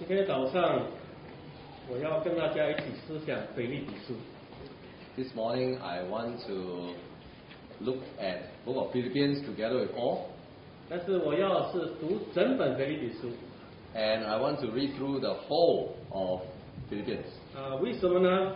今天早上我要跟大家一起思想腓立比书。 This morning I want to look at book of Philippians together with Paul. 但是我要是读整本腓立比书。 And I want to read through the whole of Philippians. 为什么呢？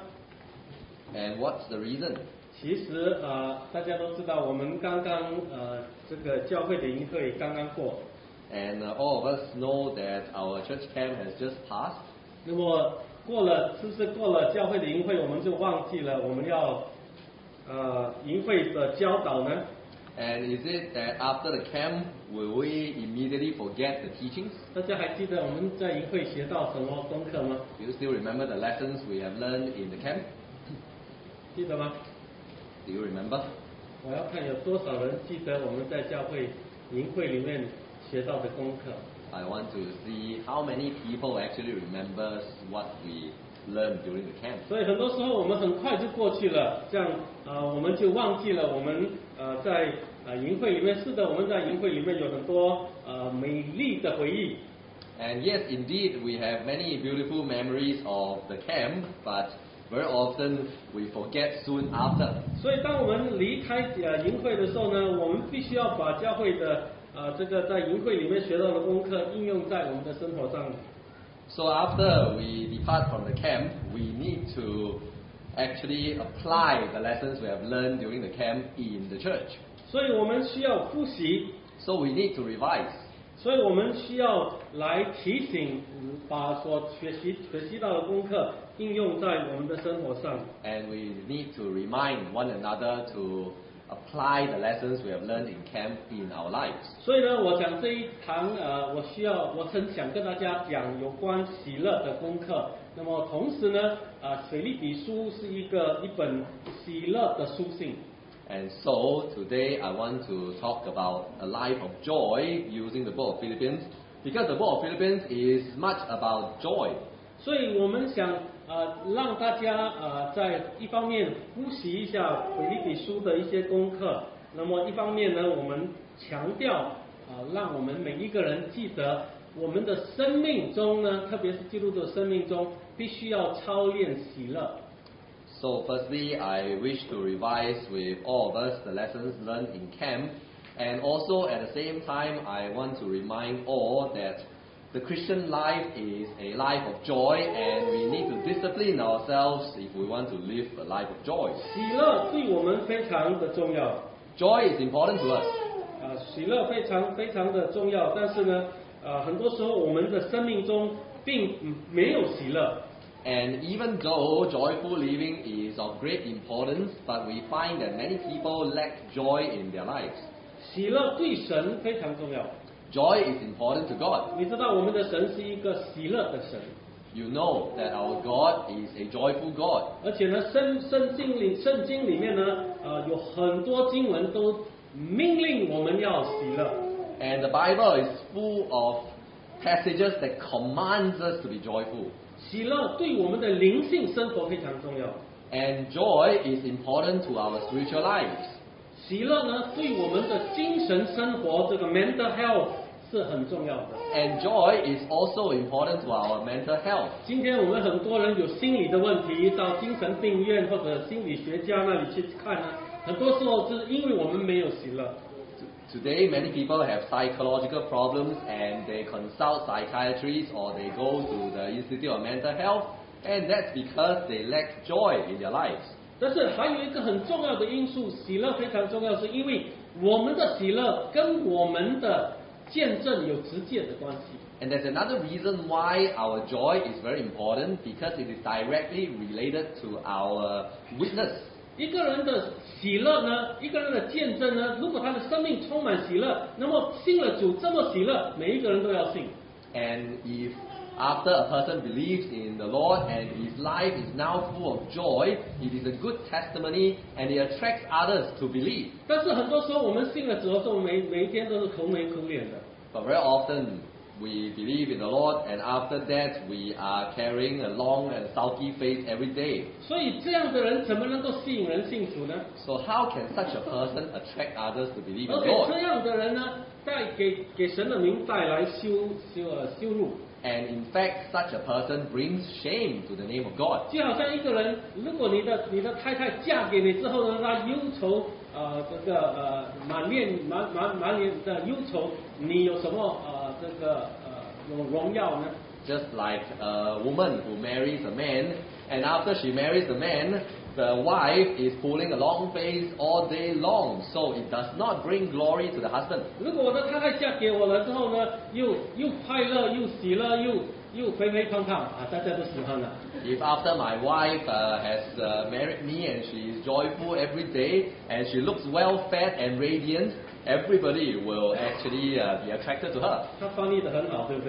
And what's the reason? 其实大家都知道，我们刚刚这个教会的营会刚刚过。 And all of us know that our church camp has just passed. 那么过了教会的营会，我们就忘记了我们要营会的教导呢？ And is it that after the camp will we immediately forget the teachings? 大家还记得我们在营会学到什么功课吗？ Do you still remember the lessons we have learned in the camp? 记得吗？ Do you remember? 我要看有多少人记得我们在教会营会里面学到的功课。 I want to see how many people actually remembers what we learned during the camp. 所以很多时候我们很快就过去了，这样我们就忘记了我们在营会里面。是的，我们在营会里面有很多美丽的回忆。 And yes, indeed, we have many beautiful memories of the camp, but very often we forget soon after. 所以当我们离开营会的时候呢，我们必须要把教会的这个在营会里面学到的功课应用在我们的生活上。 So after we depart from the camp, we need to actually apply the lessons we have learned during the camp in the church. 所以我们需要复习， So we need to revise. 所以我们需要来提醒，把所学习到的功课应用在我们的生活上。 And we need to remind one another to apply the lessons we have learned in camp in our lives. 所以呢，我讲这一堂我很想跟大家讲有关喜乐的功课。那么同时呢，腓立比书是一本喜乐的书信。 And so today I want to talk about a life of joy using the book of Philippians, because the book of Philippians is much about joy. 所以我们想让大家在一方面复习一下腓立比书的一些功课，那么一方面呢，我们强调让我们每一个人记得我们的生命中呢，特别是基督徒的生命中，必须要操练喜乐。 So firstly, I wish to revise with all of us the lessons learned in camp, and also at the same time I want to remind all that the Christian life is a life of joy, and we need to discipline ourselves if we want to live a life of joy. 喜乐对我们非常的重要。 Joy is important to us. 喜乐非常的重要，但是呢，很多时候我们的生命中并没有喜乐。 And even though joyful living is of great importance, but we find that many people lack joy in their lives. 喜乐对神非常重要。 Joy is important to God. 你知道我们的神是一个喜乐的神， You know that our God is a joyful God. 而且呢，圣经里面呢，有很多经文都命令我们要喜乐。 And the Bible is full of passages that commands us to be joyful. 喜乐对我们的灵性生活非常重要。 And joy is important to our spiritual lives. 喜乐呢，对我们的精神生活这个 mental health 是很重要的。 And joy is also important to our mental health. 今天我们很多人有心理的问题，到精神病院或者心理学家那里去看呢，很多时候是因为我们没有喜乐。 Today, many people have psychological problems and they consult psychiatrists or they go to the Institute of Mental Health, and that's because they lack joy in their lives. 但是还有一个很重要的因素，喜乐非常重要，是因为我们的喜乐跟我们的见证有直接的关系。 And there's another reason why our joy is very important, because it is directly related to our witness. 一个人的喜乐呢，一个人的见证呢，如果他的生命充满喜乐，那么信了主这么喜乐，每一个人都要信。 And if after a person believes in the Lord and his life is now full of joy, it is a good testimony and it attracts others to believe. 但是很多时候我们信了主的时候，每一天都是愁眉苦脸的。 But very often we believe in the Lord and after that we are carrying a long and sulky face every day. 所以这样的人怎么能够吸引人信主呢？ So how can such a person attract others to believe in 而 the 且 Lord? 这样的人呢，给神的名带来羞辱。 And in fact, such a person brings shame to the name of God. 就好像一个人，如果你的太太嫁给你之后呢，她忧愁满脸的忧愁，你有什么荣耀呢？ Just like a woman who marries a man, and after she marries the man, the wife is pulling a long face all day long, so it does not bring glory to the husband. 如果我的太太嫁给我了之后呢，又快乐又喜乐又肥肥胖胖啊，大家都喜欢了。 If after my wife has married me and she is joyful every day and she looks well fed and radiant, everybody will actually be attracted to her. 他翻译的很好，对不对？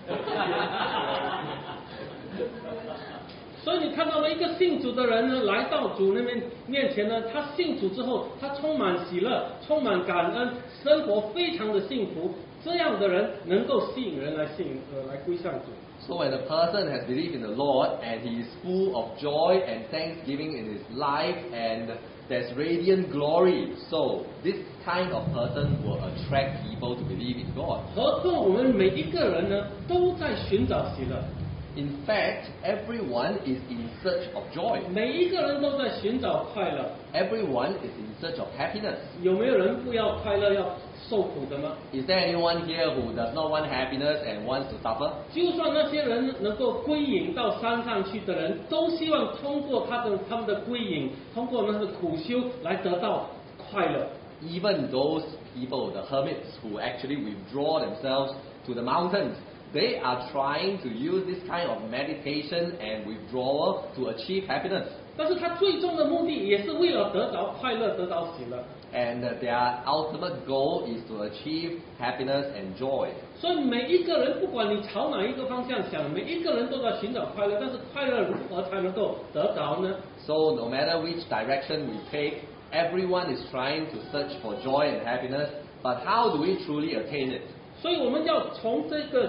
所以你看到了一个信主的人呢，来到主面前呢，他信主之后，他充满喜乐，充满感恩，生活非常的幸福。这样的人能够吸引人来归向主。 So when a person has believed in the Lord and he is full of joy and thanksgiving in his life and there's radiant glory, so this kind of person will attract people to believe in God. 何况我们每一个人呢，都在寻找喜乐。 In fact, everyone is in search of joy. 每一个人都在寻找快乐。 Everyone is in search of happiness. 有没有人不要快乐，要受苦的吗？ Is there anyone here who does not want happiness and wants to suffer? 就算那些人能够归隐到山上去的人，都希望通过他们的归隐，通过那个苦修来得到快乐。 Even those people, the hermits who actually withdraw themselves to the mountains, they are trying to use this kind of meditation and withdrawal to achieve happiness. 但是他最终的目的也是为了得着快乐，得着喜乐。 And their ultimate goal is to achieve happiness and joy. 所以每一个人，不管你朝哪一个方向想，每一个人都在寻找快乐。但是快乐如何才能够得着呢？ So no matter which direction we take, everyone is trying to search for joy and happiness. But how do we truly attain it? 所以我们要从这个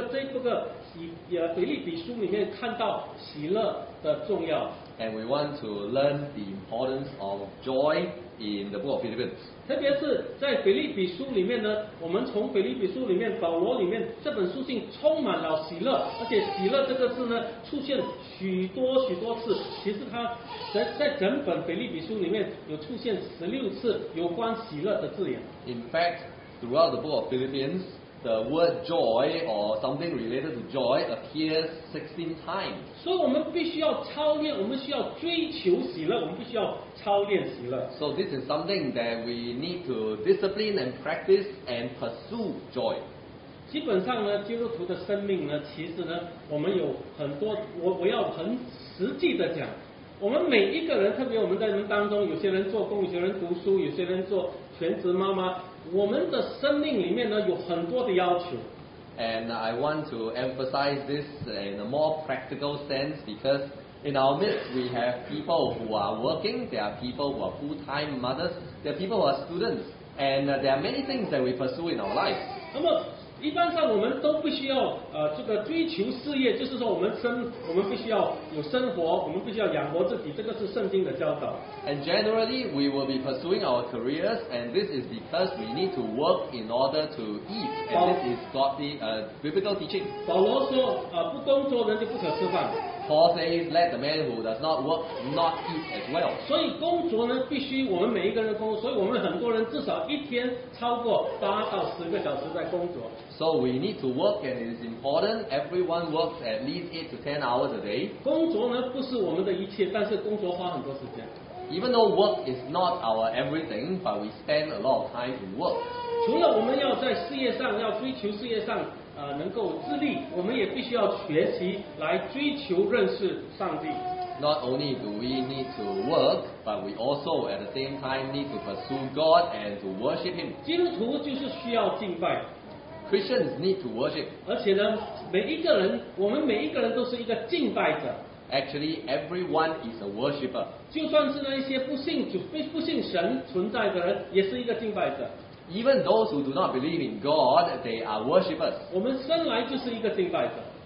腓立比书里面看到喜乐的重要。 And we want to learn the importance of joy in the book of Philippians. 特别是在腓立比书里面呢，我们从腓立比书里面，保罗里面这本书信充满了喜乐，而且喜乐这个字呢出现许多次。其实它在整本腓立比书里面有出现16次有关喜乐的字眼。 In fact, throughout the book of Philippians, the word joy or something related to joy appears 16 times. 所以我们必须要操练，我们需要追求喜乐，我们必须要操练喜乐。 So this is something that we need to discipline and practice and pursue joy. 基本上呢，基督徒的生命呢，其实呢，我们有很多，我要很实际的讲，我们每一个人，特别我们在人当中，有些人做工，有些人读书，有些人做全职妈妈，我们的生命里面呢，有很多的要求。 And I want to emphasize this in a more practical sense because in our midst we have people who are working, there are people who are full-time mothers, there are people who are students, and there are many things that we pursue in our lives. 那么一般上我们都必须要这个追求事业，就是说我们必须要有生活，我们必须要养活自己，这个是圣经的教导。 And generally we will be pursuing our careers, and this is because we need to work in order to eat, and this is godly biblical teaching. 保罗说不工作人就不可吃饭。 Paul says, "Let the man who does not work not eat as well." 所以工作呢，必须我们每一个人工作，所以我们很多人至少一天超过8到10个小时在工作。 So we need to work, and it is important. Everyone works at least 8 to 10 hours a day. 工作呢不是我们的一切，但是工作花很多时间。 Even though work is not our everything, but we spend a lot of time in work. 除了我们要在事业上要追求事业上能够自立，我们也必须要学习来追求认识上帝。 Not only do we need to work, but we also at the same time need to pursue God and to worship Him. 基督徒就是需要敬拜， Christians need to worship. 而且呢，我们每一个人都是一个敬拜者。 Actually, everyone is a worshipper. 就算是那一些不信神存在的人，也是一个敬拜者。 Even those who do not believe in God, they are worshippers. 我们生来就是一个敬拜者。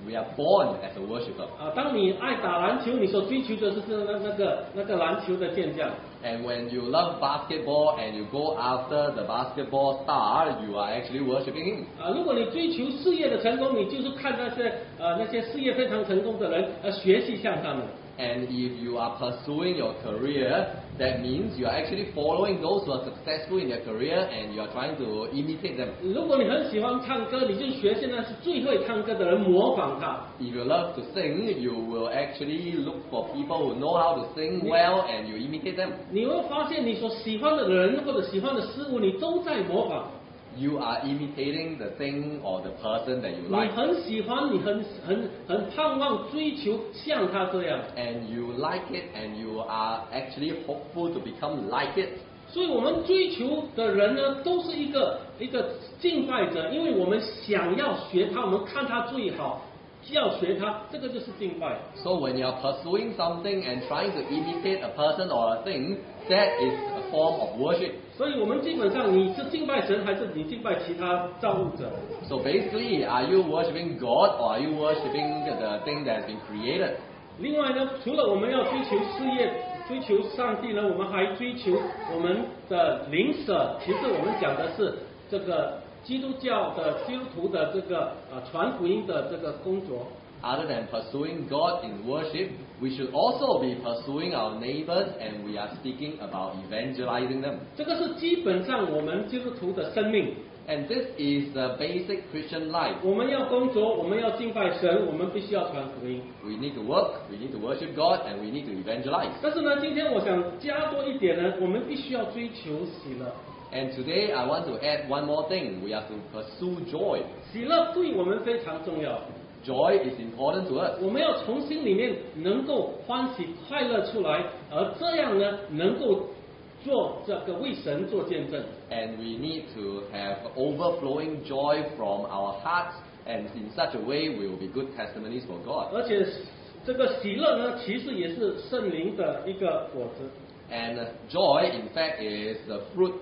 We are born as a worshipper. 当你爱打篮球，你所追求的是那个篮球的健将。 And when you love basketball and you go after the basketball star, you are actually worshiping him. 如果你追求事业的成功，你就是看那些事业非常成功的人，学习像他们。 And if you are pursuing your career, that means you are actually following those who are successful in their career and you are trying to imitate them. 如果你很喜欢唱歌，你就学现在是最会唱歌的人，模仿他。 If you love to sing, you will actually look for people who know how to sing well and you imitate them. 你会发现你所喜欢的人或者喜欢的事物，你都在模仿。 You are imitating the thing or the person that you 你 like. 很喜欢，你很盼望追求像他这样。 And you like it and you are actually hopeful to become like it. 所以我们追求的人呢，都是一个敬拜者，因为我们想要学他，我们看他最好，要学他，这个就是敬拜。 So when you are pursuing something and trying to imitate a person or a thing, that is a form of worship. 所以我们基本上你是敬拜神，还是你敬拜其他造物者？ So basically, are you worshiping God or are you worshiping the thing that has been created? 另外呢，除了我们要追求事业、追求上帝呢，我们还追求我们的灵舍。其实我们讲的是这个基督徒的这个传福音的这个工作。 Other than pursuing God in worship, we should also be pursuing our neighbors and we are speaking about evangelizing them. 这个是基本上我们基督徒的生命。 And this is the basic Christian life. 我们要工作，我们要敬拜神，我们必须要传福音。 We need to work, we need to worship God, and we need to evangelize. 但是呢，今天我想加多一点呢，我们必须要追求喜乐。 And today I want to add one more thing. We have to pursue joy. 喜乐对我们非常重要。 Joy is important to us. 我们要从心里面能够欢喜快乐出来，而这样呢，能够做这个为神做见证。 And we need to have overflowing joy from our hearts, and in such a way we will be good testimonies for God. 而且这个喜乐呢，其实也是圣灵的一个果子。 And joy, in fact, is the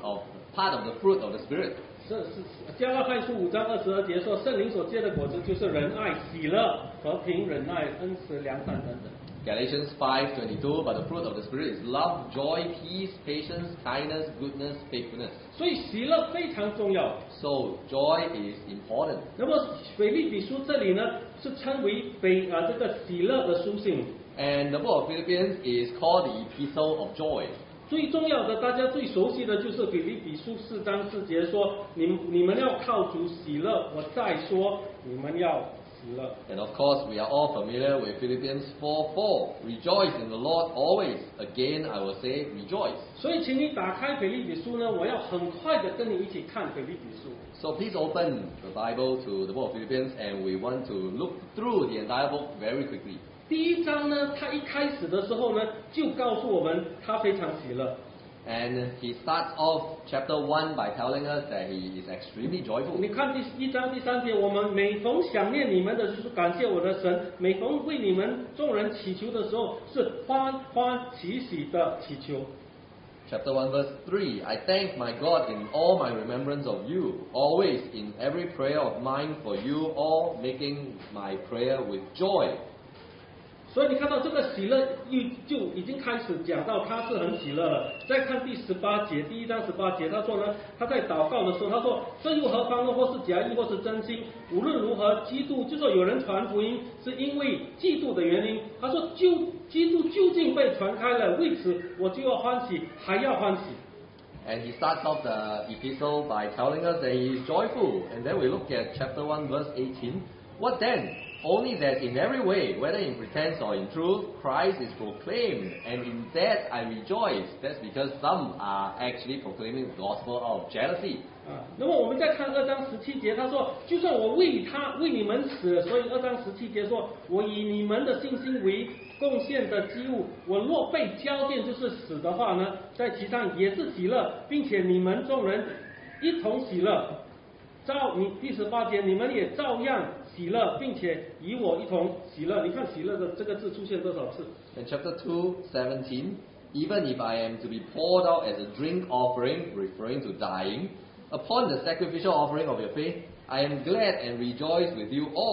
part of the fruit of the Spirit. 是加拉太书5章22节说，圣灵所结的果子就是仁爱、喜乐、和平、忍耐、恩慈、良善等等。 Galatians 5:22, but the fruit of the Spirit is love, joy, peace, patience, kindness, goodness, faithfulness. 所以喜乐非常重要。 So joy is important. 那么腓立比书这里呢，是称为这个喜乐的书信。 And the book of Philippians is called the Epistle of Joy. 最重要的，大家最熟悉的就是腓立比书4章4节说，你们要靠主喜乐。我再说，你们要喜乐。 And of course, we are all familiar with Philippians 4:4. Rejoice in the Lord always. Again, I will say rejoice. 所以，请你打开腓立比书呢，我要很快的跟你一起看腓立比书。 So please open the Bible to the book of Philippians, and we want to look through the entire book very quickly. 第一章呢，他一开始的时候呢，就告诉我们他非常喜乐。 And he starts off chapter 1 by telling us that he is extremely joyful. 你看第1章第3节，我们每逢想念你们的，就是感谢我的神；每逢为你们众人祈求的时候，是欢欢喜喜的祈求。 Chapter 1 verse 3, I thank my God in all my remembrance of you, always in every prayer of mine for you all, making my prayer with joy. 所以你看到这个喜乐就已经开始讲到他是很喜乐了。再看第18节，第1章18节，他说呢，他在祷告的时候，他说这又何方呢？或是假意，或是真心，无论如何，基督就说有人传福音是因为嫉妒的原因。他说基督究竟被传开了，为此我就要欢喜，还要欢喜。 And he starts off the epistle by telling us that he is joyful. And then we look at chapter 1 verse 18. What then? Only that in every way, whether in pretense or in truth, Christ is proclaimed, and in that I rejoice. That's because some are actually proclaiming the gospel out of jealousy. 那么我们再看2章17节，他说，就算我为你们死，所以2章17节说，我以你们的信心为贡献的祭物，我若被交奠就是死的话呢，在其上也是喜乐，并且你们众人一同喜乐。第18节，你们也照样喜乐，并且与我一同喜乐。你看喜乐的这个字出现多少次？ In chapter 2:17, even if I am to be poured out as a drink offering, referring to dying, upon the sacrificial offering of your faith, I am glad and rejoice with you all.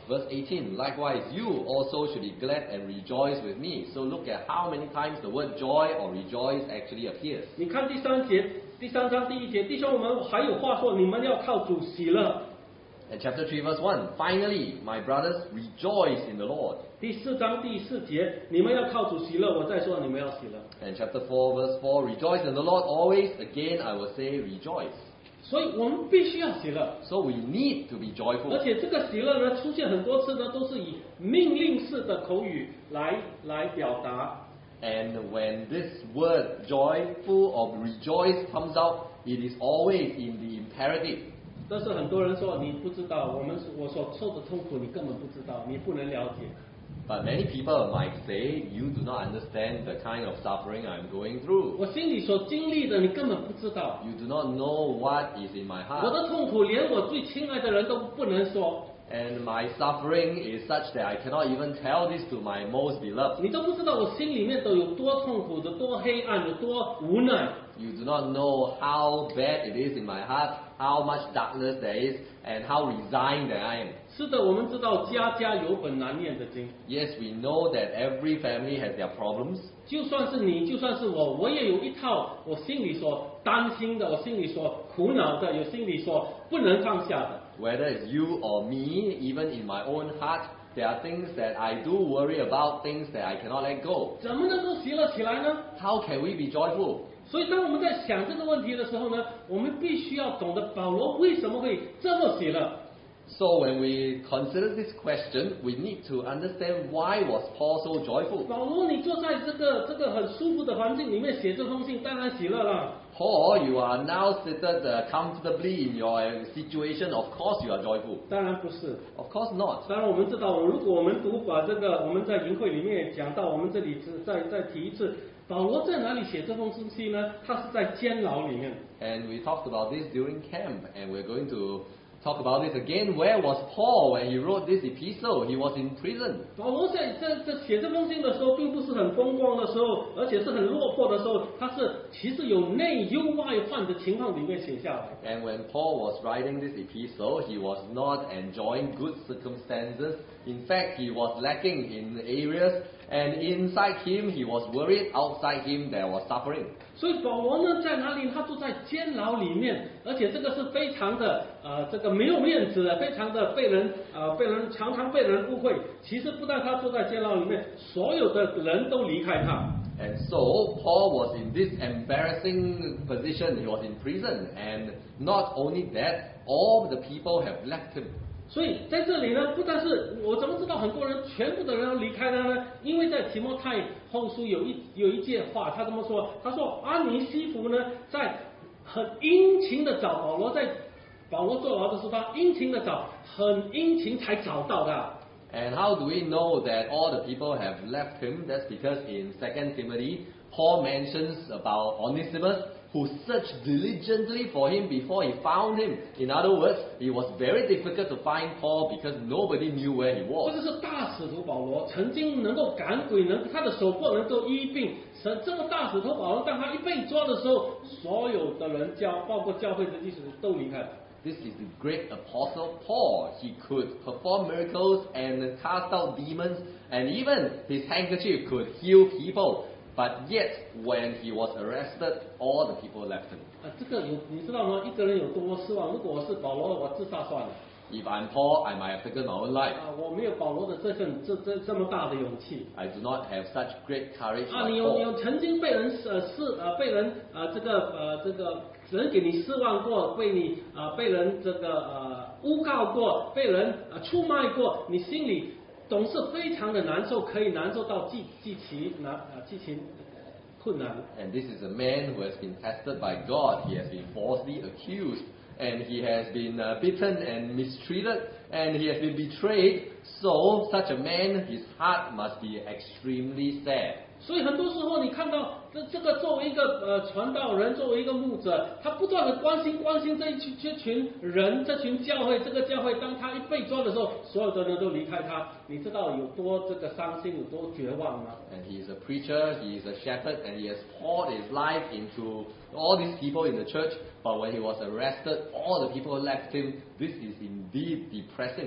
Verse 18, likewise you also should be glad and rejoice with me. So look at how many times the word joy or rejoice actually appears. 你看第三章第1节，弟兄们还有话说，你们要靠主喜乐。 And chapter 3 verse 1, finally, my brothers, rejoice in the Lord. 第4章第4节，你们要靠主喜乐。我再说，你们要喜乐。 And chapter 4 verse 4, rejoice in the Lord always. Again, I will say rejoice. 所以我们必须要喜乐。 So we need to be 而 joyful. 且这个喜乐呢，出现很多次呢，都是以命令式的口语来表达。 And when this word joyful or rejoice comes out, it is always in the imperative. 但是很多人说你不知道，我所受的痛苦你根本不知道，你不能了解。 But many people might say, you do not understand the kind of suffering I'm going through. 我心里所经历的你根本不知道。 You do not know what is in my 我 heart. 的痛苦连我最亲爱的人都不能说， And my suffering is such that I cannot even tell this to my most beloved. 你都不知道我心里面都有多痛苦，有多黑暗，有多无奈。 You do not know how bad it is in my heart, how much darkness there is, and how resigned that I am. 是的，我们知道家家有本难念的经。 Yes, we know that every family has their problems. 就算是你，就算是我，我也有一套我心里所担心的，我心里所苦恼的，有心里所不能放下的。 Whether it's you or me, even in my own heart, there are things that I do worry about, things that I cannot let go. 怎么能够喜乐起来呢？ How can we be joyful? 所以，当我们在想这个问题的时候呢，我们必须要懂得保罗为什么会这么喜乐。 So when we consider this question, we need to understand why was Paul so joyful. 保罗，你坐在这个很舒服的环境里面写这封信，当然喜乐了。 Paul, you are now seated comfortably in your situation. Of course you are joyful. 当然不是。 Of course not. 当然我们知道，如果我们把这个我们在营会里面讲到，我们这里再提一次，保罗在哪里写这封信呢？他是在监牢里面。 And we talked about this during camp, and we're going to talk about this again. Where was Paul when he wrote this epistle? He was in prison. 保罗在写这封信的时候，并不是很风光的时候，而且是很落魄的时候，他是其实有内忧外患的情况里面写下来。 And when Paul was writing this epistle, he was not enjoying good circumstances. In fact, he was lacking in areas, and inside him he was worried, outside him there was suffering. 所以保罗呢，在哪里？他住在监牢里面，而且这个是非常的这个没有面子的，非常的被人常常被人误会。其实不但他住在监牢里面，所有的人都离开他。 And so Paul was in this embarrassing position. He was in prison, and not only that, all the people have left him. 所以在这里呢，不但是我怎么知道很多人全部的人都离开他呢？因为在提摩太后书有一句话，他这么说，他说安尼西弗呢，在很殷勤的找保罗，在保罗坐牢的时候，他殷勤的找，很殷勤才找到他。 And how do we know that all the people have left him? That's because in 2 Timothy, Paul mentions about Onesimus, who searched diligently for him before he found him. In other words, it was very difficult to find Paul because nobody knew where he 这 was. 就是大使徒保罗曾经能够赶鬼，他的手不能够医病。神这么大使徒保罗，当他一被抓的时候，所有的人包括教会的弟兄都离开了。 This is the great apostle Paul. He could perform miracles and cast out demons, and even his handkerchief could heal people. But yet, when he was arrested, all the people left him. 这个你知道吗？一个人有多失望？如果我是保罗，我自杀算了。 If I'm Paul, I might have taken my own life. 我没有保罗的这么大的勇气。 I do not have such great courage 你 like 有 Paul. 曾经被人被人这个人给你失望过，被人这个诬告过，被人出卖过，你心里总是非常的难受，可以难受到极其困难。 And this is a man who has been tested by God. He has been falsely accused, and he has been beaten and mistreated, and he has been betrayed. So, such a man, his heart must be extremely sad. 所以很多时候，你看到这个作为一个传道人，作为一个牧者，他不断的关心这群人，这群教会，这个教会，当他一被抓的时候，所有的人都离开他，你知道有多这个伤心，有多绝望吗？ And he is a preacher, he is a shepherd, and he has poured his life into all these people in the church. But when he was arrested, all the people left him. This is indeed depressing.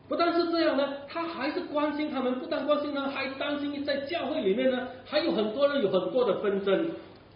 不但是这样呢，他还是关心他们，不但关心呢，还担心在教会里面呢，还有很多人有很多的纷争。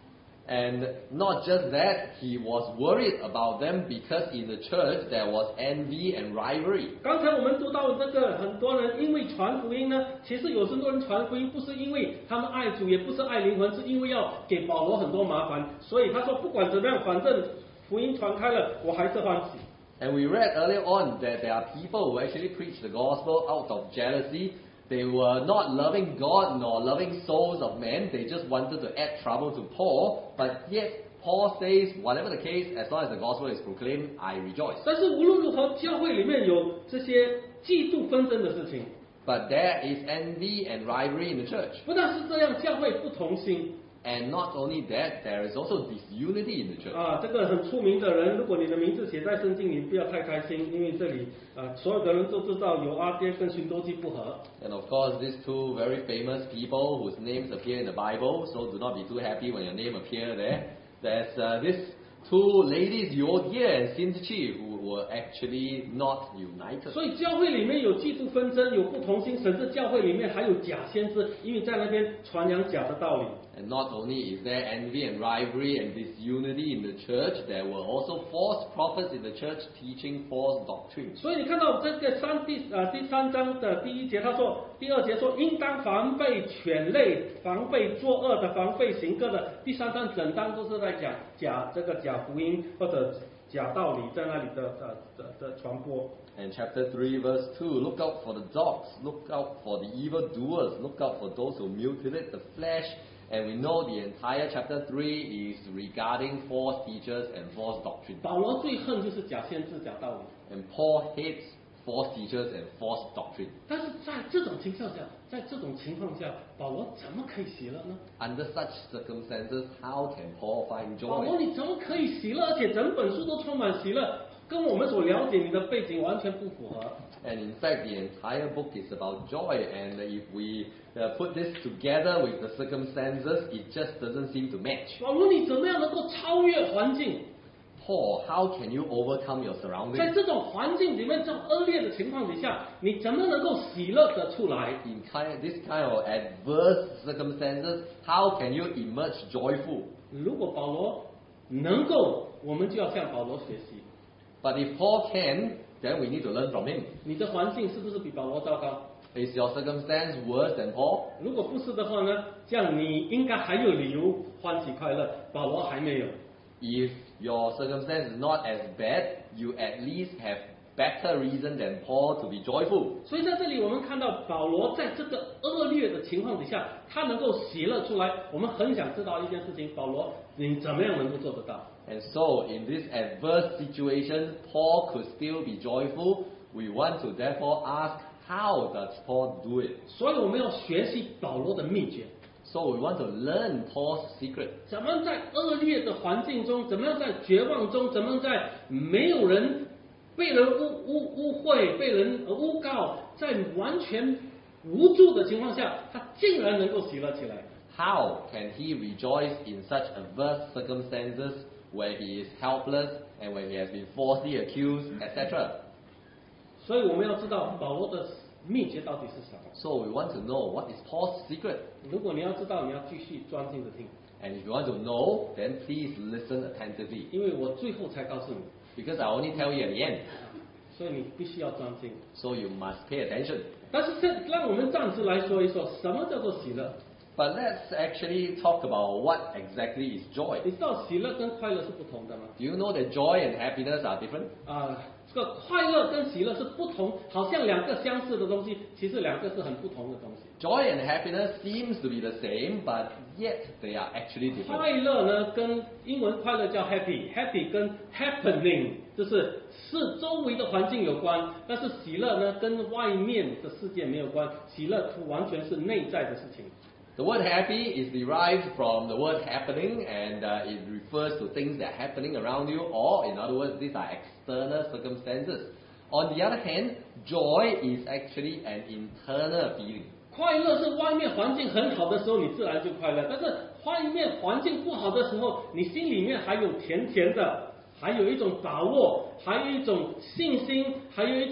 And not just that, he was worried about them because in the church there was envy and rivalry. 刚才我们读到这个，很多人因为传福音呢，其实有很多人传福音不是因为他们爱主，也不是爱灵魂，是因为要给保罗很多麻烦。所以他说，不管怎么样，反正福音传开了，我还是欢喜。 And we read earlier on that there are people who actually preach the gospel out of jealousy. They were not loving God nor loving souls of men. They just wanted to add trouble to Paul. But yet Paul says, whatever the case, as long as the gospel is proclaimed, I rejoice. 但是无论如何，教会里面有这些嫉妒纷争的事情。 But there is envy and rivalry in the church. 不但是这样，教会不同心。 And not only that, there is also disunity in the church. 这个很出名的人，如果你的名字写在圣经里，不要太开心，因为这里所有的人都知道有阿爹跟寻多基不合。 And of course, these two very famous people whose names appear in the Bible, so do not be too happy when your name appear there. There's these two ladies, Euodia and Syntyche, who were actually not united. 所以教会里面有嫉妒纷争，有不同心，甚至教会里面还有假先知，因为在那边传扬假的道理。 And not only is there envy and rivalry and disunity in the church, there were also false prophets in the church teaching false doctrines. 所以你看到这个第三章的第一节，他说第二节说应当防备犬类，防备作恶的，防备行恶的。第三章整章都是在讲假福音或者假道理在那里的传播。 And chapter 3 verse 2, look out for the dogs, look out for the evildoers, look out for those who mutilate the flesh. And we know the entire chapter 3 is regarding false teachers and false doctrine. 保罗最恨就是假先知、假道理。 And Paul hates false teachers and false doctrine. 但是在这种情况下，保罗怎么可以喜乐呢？ Under such circumstances, how can Paul find 保罗 joy? 你怎么可以喜乐？而且整本书都充满喜乐，跟我们所了解你的背景完全不符合。 And in fact, the entire book is about joy. And if we put this together with the circumstances, it just doesn't seem to match. 保罗你怎么样能够超越环境？ Paul, how can you overcome your 在 surroundings? 这种环境里面，这种恶劣的情况底下，你怎么能够喜乐得出来？ In this kind of adverse circumstances, how can you emerge joyful? 如果保罗能够，我们就要向保罗学习。 But if Paul can, then we need to learn from him. 你的环境是不是比保罗糟糕？ Is your circumstance worse than Paul? 如果不是的话呢，这样你应该还有理由欢喜快乐，保罗还没有。 If your circumstance is not as bad, you at least have better reason than Paul to be joyful. 所以在这里我们看到保罗在这个恶劣的情况底下，他能够喜乐出来。我们很想知道一件事情，保罗你怎么样能够做得到？ And so, in this adverse situation, Paul could still be joyful. We want to therefore ask, how does Paul do it? 所以我们要学习保罗的秘诀。 So we want to learn Paul's secret. 怎么样在恶劣的环境中，怎么样在绝望中，怎么样在没有人被人误会、被人诬告，在完全无助的情况下，他竟然能够喜乐起来。 How can he rejoice in such adverse circumstances where he is helpless and when he has been falsely accused, etc.? 所以我们要知道保罗的秘诀到底是什么。 So we want to know what is Paul's secret. 如果你要知道，你要继续专心的听， And if you want to know, then please listen attentively. 因为我最后才告诉你， Because I only tell you at the end. 所以你必须要专心。 So you must pay attention. 但是让我们暂时来说一说，什么叫做喜乐？ But let's actually talk about what exactly is joy. 你知道喜乐跟快乐是不同的吗？ Do you know that joy and happiness are different? 这个快乐跟喜乐是不同，好像两个相似的东西，其实两个是很不同的东西。 Joy and happiness seems to be the same, but yet they are actually different. 快乐呢，跟英文快乐叫 happy 跟 happening 就是周围的环境有关，但是喜乐呢，跟外面的世界没有关，喜乐完全是内在的事情。 The word happy is derived from the word happening, and it refers to things that are happening around you, or in other words, these are external circumstances. On the other hand, joy is actually an internal feeling. 快乐是外面环境很好的时候，你自然就快乐；但是外面环境不好的时候，你心里面还有甜甜的，还有一种把握，还有一种信心，还有一种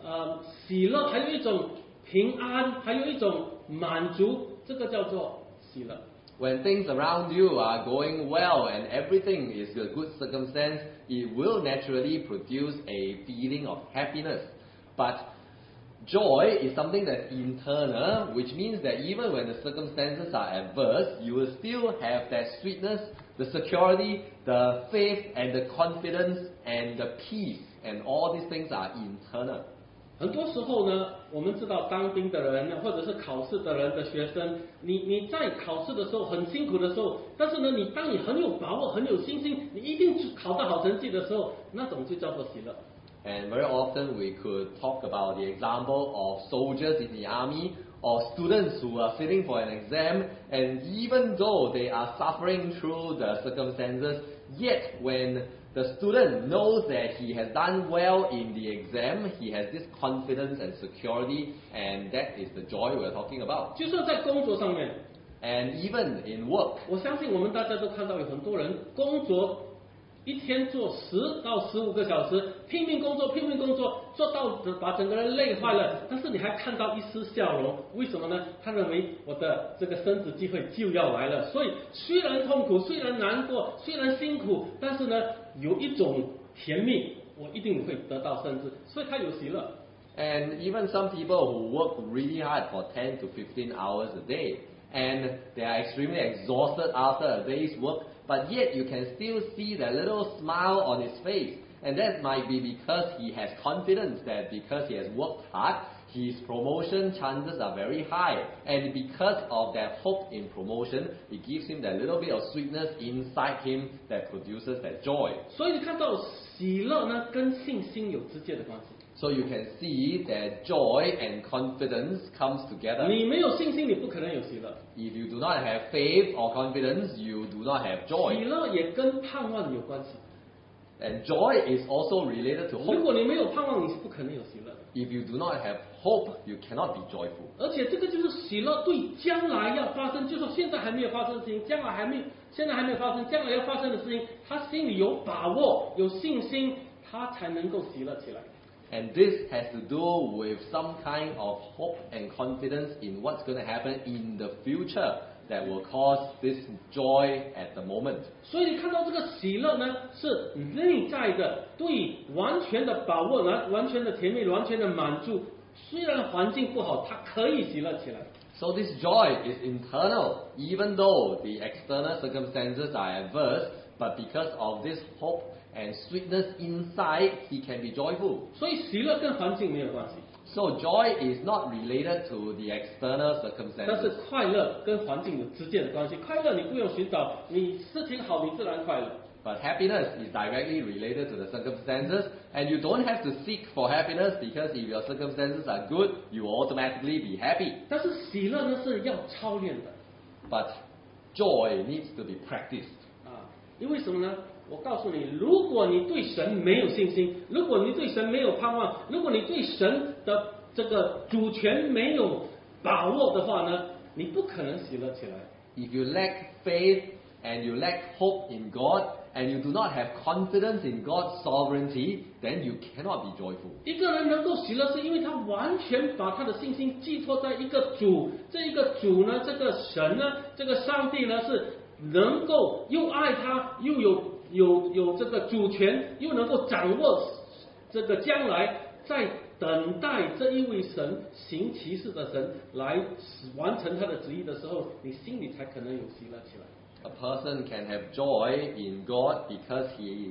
喜乐，还有一种平安，还有一种满足，这个叫做喜乐。 When things around you are going well and everything is a good circumstance, it will naturally produce a feeling of happiness. But joy is something that's internal, which means that even when the circumstances are adverse, you will still have that sweetness, the security, the faith, and the confidence, and the peace. And all these things are internal. 很多时候呢，我们知道当兵的人，或者是考试的人的学生，你在考试的时候很辛苦的时候，但是呢，当你很有把握、很有信心，你一定考到好成绩的时候，那种就叫做喜乐。 And very often we could talk about the example of soldiers in the army or students who are sitting for an exam, and even though they are suffering through the circumstances, yet when the student knows that he has done well in the exam, he has this confidence and security, and that is the joy we're talking about. 就算在工作上面 And even in work, 我相信我们大家都看到有很多人工作一天做10到15个小时，拼命工作，做到把整个人累坏了。但是你还看到一丝笑容，为什么呢？他认为我的这个升职机会就要来了。所以虽然痛苦，虽然难过，虽然辛苦，但是呢，有一种甜蜜，我一定会得到升职，所以他有喜乐。 And even some people who work really hard for 10 to 15 hours a day, and they are extremely exhausted after a day's work, but yet you can still see that little smile on his face. And that might be because he has confidence that because he has worked hard, his promotion chances are very high. And because of that hope in promotion, it gives him that little bit of sweetness inside him that produces that joy. 所以你看到喜乐呢，跟信心有直接的关系。 So you can see that joy and confidence comes together. 你没有信心，你不可能有喜乐。 If you do not have faith or confidence, you do not have joy. 喜乐也跟盼望有关系。 And joy is also related to 如 hope. 果你没有盼望，你是不可能有喜乐的。 If you do not have hope, you cannot be joyful. 而且这个就是喜乐对将来要发生，就说现在还没有发生的事情，现在还没有发生，将来要发生的事情，他心里有把握、有信心，他才能够喜乐起来。 And this has to do with some kind of hope and confidence in what's going to happen in the future that will cause this joy at the moment. 所以你看到这个喜乐呢，是内在的，对完全的把握、完全的甜蜜、完全的满足。虽然环境不好，它可以喜乐起来。 So this joy is internal, even though the external circumstances are adverse, but because of this hope and sweetness inside, he can be joyful. 所以喜乐跟环境没有关系。 So joy is not related to the external 但是 circumstances. 快乐跟环境有直接的关系。快乐你不用寻找，你事情好，你自然快乐。 But happiness is directly related to the circumstances, and you don't have to seek for happiness because if your circumstances are good, you will automatically be happy. 但是喜乐呢是要操练的 But joy needs to be practiced. 啊，因为什么呢？我告诉你，如果你对神没有信心，如果你对神没有盼望，如果你对神的这个主权没有把握的话呢，你不可能喜乐起来。 If you lack faith and you lack hope in God, and you do not have confidence in God's sovereignty, then you cannot be joyful. 一个人能够喜乐，是因为他完全把他的信心寄托在一个主，这一个主呢，这个神呢，这个上帝呢，是能够又爱他，又有这个主权，又能够掌握这个将来，在等待这一位神行其事的神来完成他的旨意的时候，你心里才可能有喜乐起来。 A person can have joy in God because he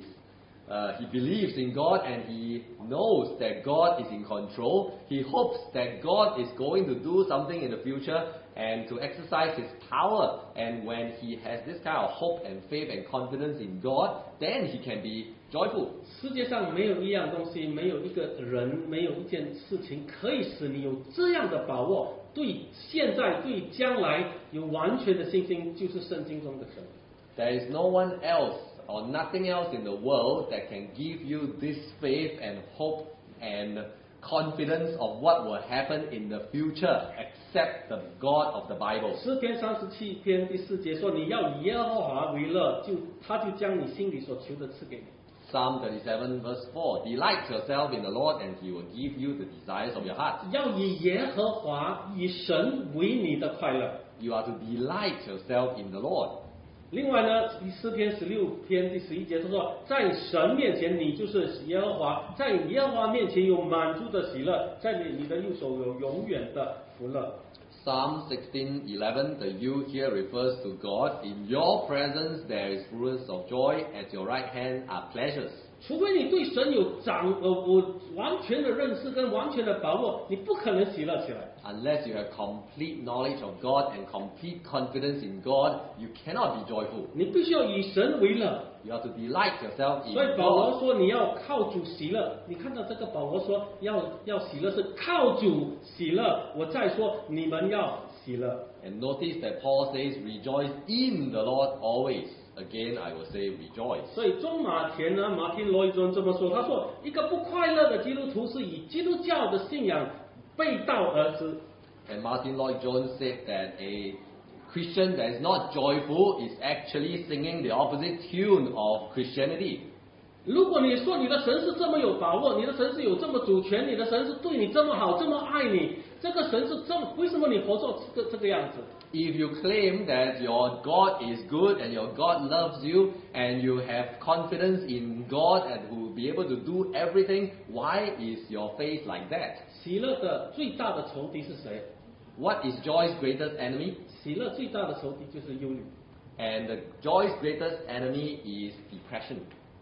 believes in God and he knows that God is in control. He hopes that God is going to do something in the future and to exercise His power. And when he has this kind of hope and faith and confidence in God, then he can be joyful. 世界上没有一样东西，没有一个人，没有一件事情可以使你有这样的把握，对现在、对将来有完全的信心，就是圣经中的神。 There is no one else or nothing else in the world that can give you this faith and hope and confidence of what will happen in the future except the God of the Bible. 诗篇37篇第4节说：“你要以耶和华为乐，他就将你心里所求的赐给你。” Psalm 37 verse 4, Delight yourself in the Lord and He will give you the desires of your heart. 要以耶和华以神为你的快乐。 You are to delight yourself in the Lord. 另外呢，诗篇16篇第11节说，在神面前你就是耶和华，在耶和华面前有满足的喜乐，在你的右手有永远的福乐。 Psalm 16:11, the you here refers to God. In your presence there is fullness of joy. At your right hand are pleasures. 除非你对神有完全的认识跟完全的把握，你不可能喜乐起来。 Unless you have complete knowledge of God and complete confidence in God, you cannot be joyful. 你必须要以神为乐。 You have to delight yourself in 所以保罗 God. 说你要靠主喜乐。你看到这个保罗说要喜乐是靠主喜乐。我再说你们要喜乐。 And notice that Paul says, rejoice in the Lord always. Again, I will say rejoice. 所以中马田呢，马丁罗伊尊这么说，他说一个不快乐的基督徒是以基督教的信仰背道而驰。 And Martin Lloyd-Jones said that a Christian that is not joyful is actually singing the opposite tune of Christianity. 如果你说你的神是这么有把握，你的神是有这么主权，你的神是对你这么好，这么爱你，这个神是这么，为什么你活作这个样子？ If you claim that your God is good and your God loves you and you have confidence in God and who will be able to do everything, why is your faith like that? 喜乐的最大的仇敌是谁？ What is joy's greatest enemy? 喜乐最大的仇敌就是忧虑 And the joy's greatest enemy is depression,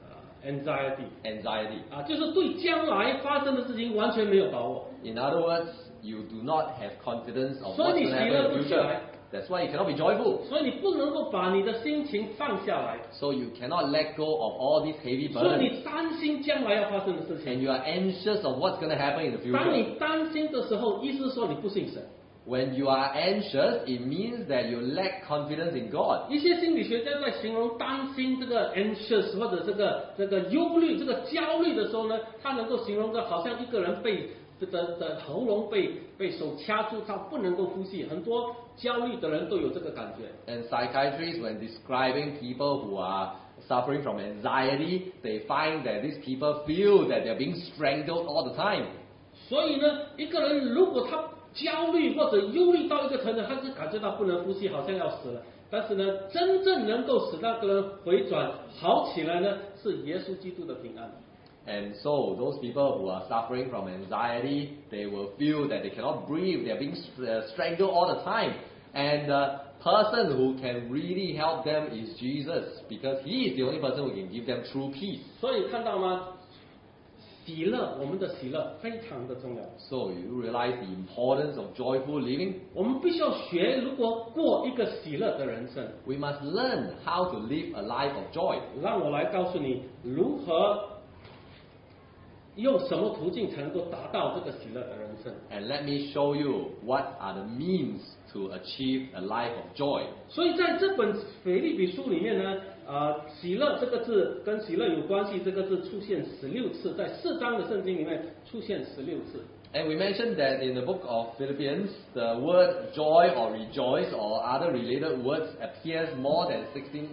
，anxiety， anxiety. 就是对将来发生的事情完全没有把握。 In other words, you do not have confidence of 所 what's 以 going 你 to 喜 happen 乐 in 不 the 起来。 future. That's why you cannot be joyful. 所以你不能够把你的心情放下来， So you cannot let go of all these heavy 所以 burdens. 你担心将来要发生的事情。 And you are anxious of what's going to happen in the 当 future. 你担心的时候，意思是说你不信神。 When you are anxious, it means that you lack confidence in God. 一些心理学家在形容担心这个 anxious 或者这个忧虑、这个焦虑的时候呢，他能够形容的好像一个人被的喉咙被手掐住，他不能够呼吸。很多焦虑的人都有这个感觉。 And psychiatrists, when describing people who are suffering from anxiety, they find that these people feel that they're being strangled all the time. 所以呢，一个人如果他焦虑或者忧虑到一个程度，他是感觉到不能呼吸，好像要死了。但是呢，真正能够使那个人回转好起来呢，是耶稣基督的平安。 And so those people who are suffering from anxiety, they will feel that they cannot breathe, they're being strangled all the time. And the person who can really help them is Jesus, because He is the only person who can give them true peace. 所以看到吗？喜乐，我们的喜乐非常的重要。 So you realize the importance of joyful living? 我们必须要学如何过一个喜乐的人生。 We must learn how to live a life of joy. 让我来告诉你如何用什么途径才能够达到这个喜乐的人生。 And let me show you what are the means to achieve a life of joy. 所以在这本腓立比书里面呢，喜乐这个字跟喜乐有关系，这个字出现16次，在4章的圣经里面出现16次。 And we mentioned that in the book of Philippians, the word joy or rejoice or other related words appears more than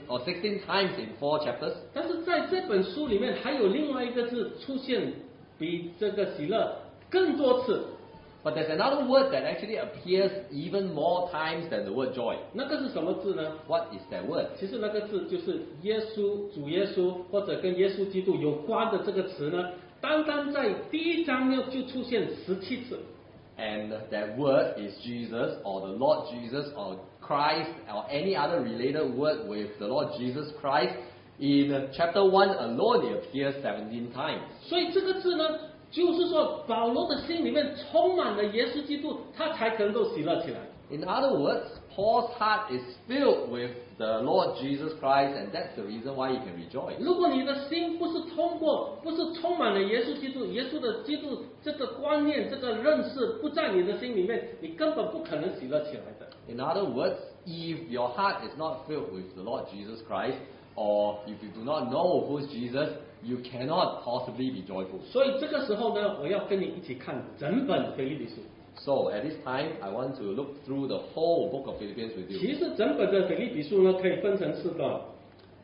16 times in 4 chapters. 但是在这本书里面还有另外一个字出现比这个喜乐更多次。 But there's another word that actually appears even more times than the word joy. 那个是什么字呢？ What is that word? 其实那个字就是耶稣、主耶稣或者跟耶稣基督有关的这个词呢，单单在第1章呢就出现17次。 And that word is Jesus or the Lord Jesus or Christ or any other related word with the Lord Jesus Christ. In chapter 1 alone, it appears 17 times. 所以这个字呢，就是说保罗的心里面充满了耶稣基督，他才能够喜乐起来。 In other words, Paul's heart is filled with the Lord Jesus Christ, and that's the reason why he can rejoice. 如果你的心不是充满了耶稣基督，耶稣的基督这个观念、这个认识不在你的心里面，你根本不可能喜乐起来的。 In other words, if your heart is not filled with the Lord Jesus Christ, or if you do not know who's Jesus, you cannot possibly be joyful. 所以这个时候呢，我要跟你一起看整本腓立比书。 So at this time, I want to look through the whole book of Philippians with you. 其实整本的腓立比书呢，可以分成4段。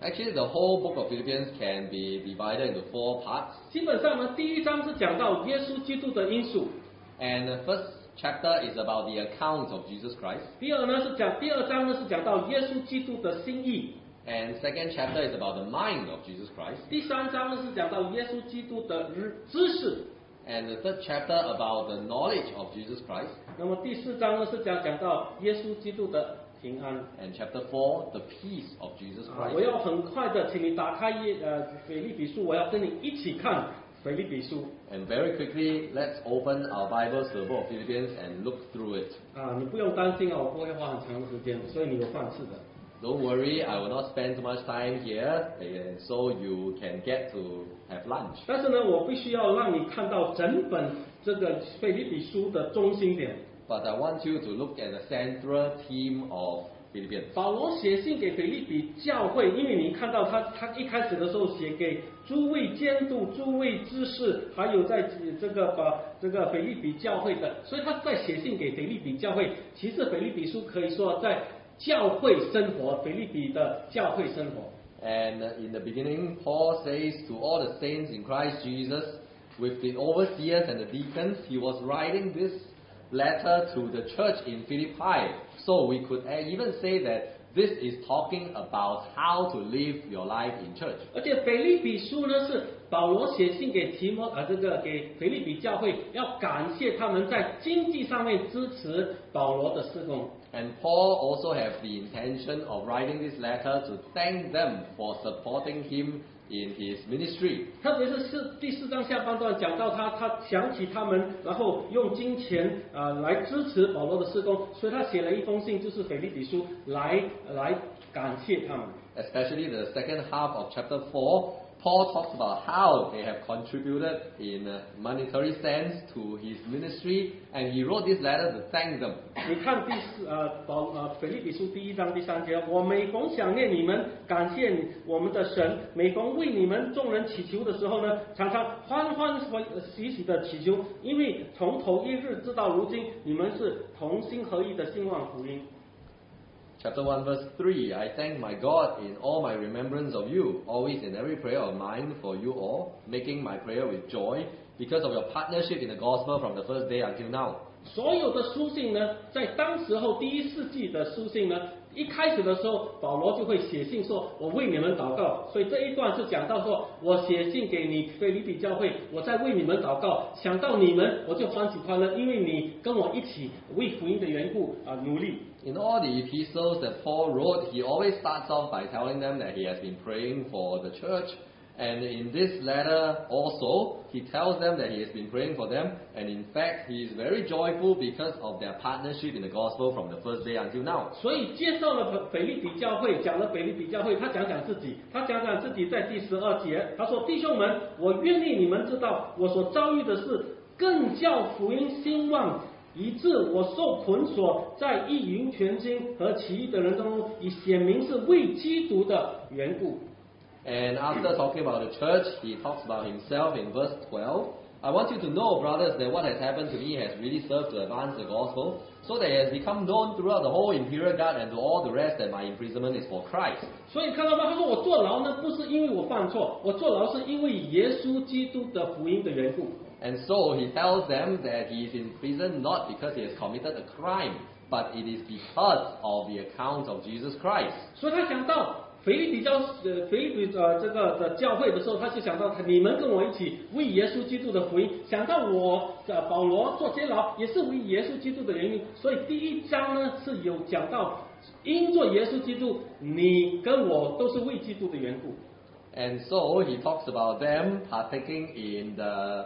Actually, the whole book of Philippians can be divided into 4 parts. 基本上呢，第一章是讲到耶稣基督的因素， And the first chapter is about the account of Jesus Christ. 第二章呢是讲到耶稣基督的心意， And second chapter is about the mind of Jesus Christ. 第三章呢是讲到耶稣基督的知识， And the third chapter about the knowledge of Jesus Christ. 那么第四章呢是讲到耶稣基督的平安。 And chapter 4, the peace of Jesus 我 Christ. 要很快的，请你打开腓立比书，我要跟你一起看腓立比书。 And very quickly, let's open our Bibles to the book of Philippians and look through it. 你不用担心我不会花很长的时间，所以你有饭吃的。 Don't worry, I will not spend too much time here, and so you can get to have lunch. 但是呢，我必须要让你看到整本这个腓立比书的中心点。 But I want you to look at the central theme of Philippians. 保罗写信给腓立比教会，因为你看到他一开始的时候写给诸位监督、诸位知识，还有在这个腓立比教会的，所以他在写信给腓立比教会。其实腓立比书可以说在教会生活，腓立比的教会生活。 And in the beginning, Paul says to all the saints in Christ Jesus, with the overseers and the deacons, he was writing this letter to the church in Philippi. So we could even say that this is talking about how to live your life in church. 而且腓立比书呢是保罗写信给给腓立比教会，要感谢他们在经济上面支持保罗的事工。 And Paul also has the intention of writing this letter to thank them for supporting him in his ministry. 特别是第4章下半段讲到他想起他们，然后用金钱来支持保罗的事工，所以他写了一封信，就是腓立比书来感谢他们。 Especially the second half of chapter 4, Paul talks about how they have contributed in a monetary sense to his ministry, and he wrote this letter to thank them. 你看腓立比书第1章第3节，我每逢想念你们，感谢我们的神，每逢为你们众人祈求的时候呢，常常欢欢喜喜的祈求，因为从头一日直到如今，你们是同心合意的兴旺福音。 Chapter 1 verse 3, I thank my God in all my remembrance of you, always in every prayer of mine for you all, making my prayer with joy, because of your partnership in the gospel from the first day until now. 所有的书信呢，在当时候第1世纪的书信呢，一开始的时候，保罗就会写信说：“我为你们祷告。”所以这一段是讲到说，我写信给你腓立比教会，我在为你们祷告。想到你们，我就欢喜快乐，因为你跟我一起为福音的缘故努力。 In all the epistles that Paul wrote, he always starts off by telling them that he has been praying for the church. And in this letter also, he tells them that he has been praying for them. And in fact, he is very joyful because of their partnership in the gospel from the first day until now. 所以介绍了腓立比教会，讲了腓立比教会，他讲讲自己在第12节，他说：“弟兄们，我愿意你们知道，我所遭遇的事，更叫福音兴旺。” 以致我受捆锁，在一云全经和其余的人中，以显明是为基督的缘故。 And after talking about the church, he talks about himself in verse 12. I want you to know, brothers, that what has happened to me has really served to advance the gospel, so that it has become known throughout the whole imperial guard and to all the rest that my imprisonment is for Christ. 所以看到吗？他说我坐牢呢，不是因为我犯错，我坐牢是因为耶稣基督的福音的缘故。 And so he tells them that he is in prison not because he has committed a crime, but it is because of the account of Jesus Christ. 所以他想到腓立比这个的教会的时候，他就想到你们跟我一起为耶稣基督的福音，想到我保罗坐监牢也是为耶稣基督的原因。所以第1章呢是有讲到，因着耶稣基督，你跟我都是为基督的缘故。 And so he talks about them participating in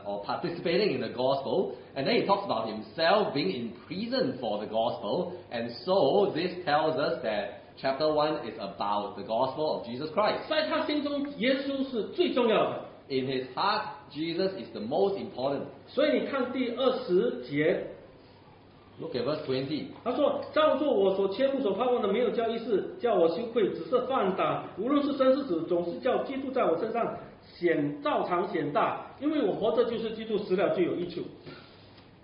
the gospel, and then he talks about himself being in prison for the gospel. And so this tells us that chapter 1 is about the gospel of Jesus Christ. 在他心中，耶稣是最重要的。 In his heart, Jesus is the most important. 所以你看第20节。 Look at verse 20. 他说：“照做我所切慕所盼望的，没有叫一事叫我羞愧，只是放胆。无论是生是死，总是叫基督在我身上照常显大。因为我活着就是基督，死了就有益处。”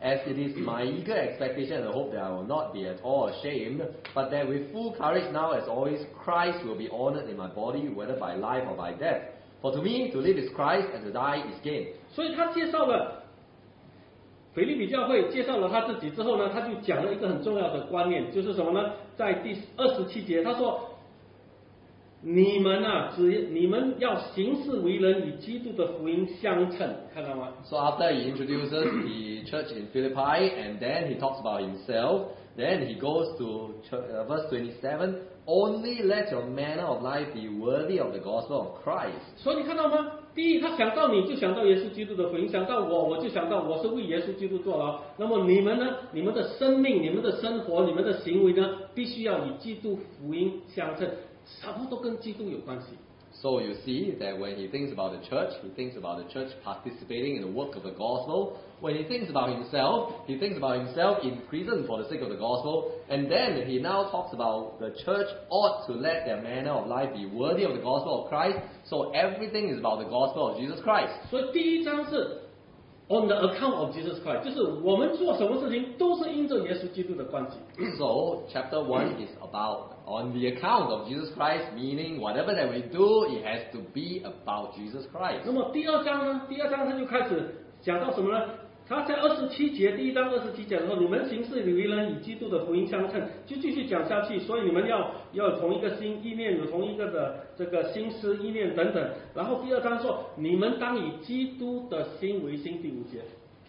as it is my eager expectation and hope that I will not be at all ashamed, but that with full courage now as always, Christ will be honored in my body, whether by life or by death. For to me, to live is Christ, and to die is gain. 所以他介绍了腓立比教会，介绍了他自己之后呢，他就讲了一个很重要的观念，就是什么呢？在第27节，他说：“你们啊，你们要行事为人与基督的福音相称。”看到吗？ So after he introduces the church in Philippi, and then he talks about himself, then he goes to verse 27, only let your manner of life be worthy of the gospel of Christ. 所以你看到吗？第一，他想到你就想到耶稣基督的福音；想到我就想到我是为耶稣基督坐牢。那么你们呢？你们的生命、你们的生活、你们的行为呢，必须要与基督福音相称，什么都跟基督有关系。 So you see that when he thinks about the church, he thinks about the church participating in the work of the gospel. When he thinks about himself, he thinks about himself in prison for the sake of the gospel. And then he now talks about the church ought to let their manner of life be worthy of the gospel of Christ. So everything is about the gospel of Jesus Christ. 所以第一章是 on the account of Jesus Christ， 就是我们做什么事情都是因着耶稣基督的关系。 So chapter 1 is about on the account of Jesus Christ, meaning whatever that we do, it has to be about Jesus Christ. 那么第二章呢？第二章他就开始讲到什么呢？他在27节，第一章27节的时候，你们行事为人与基督的福音相称，就继续讲下去。所以你们要有同一个心意念，有同一个的这个心思意念等等。然后第二章说，你们当以基督的心为心。第5节。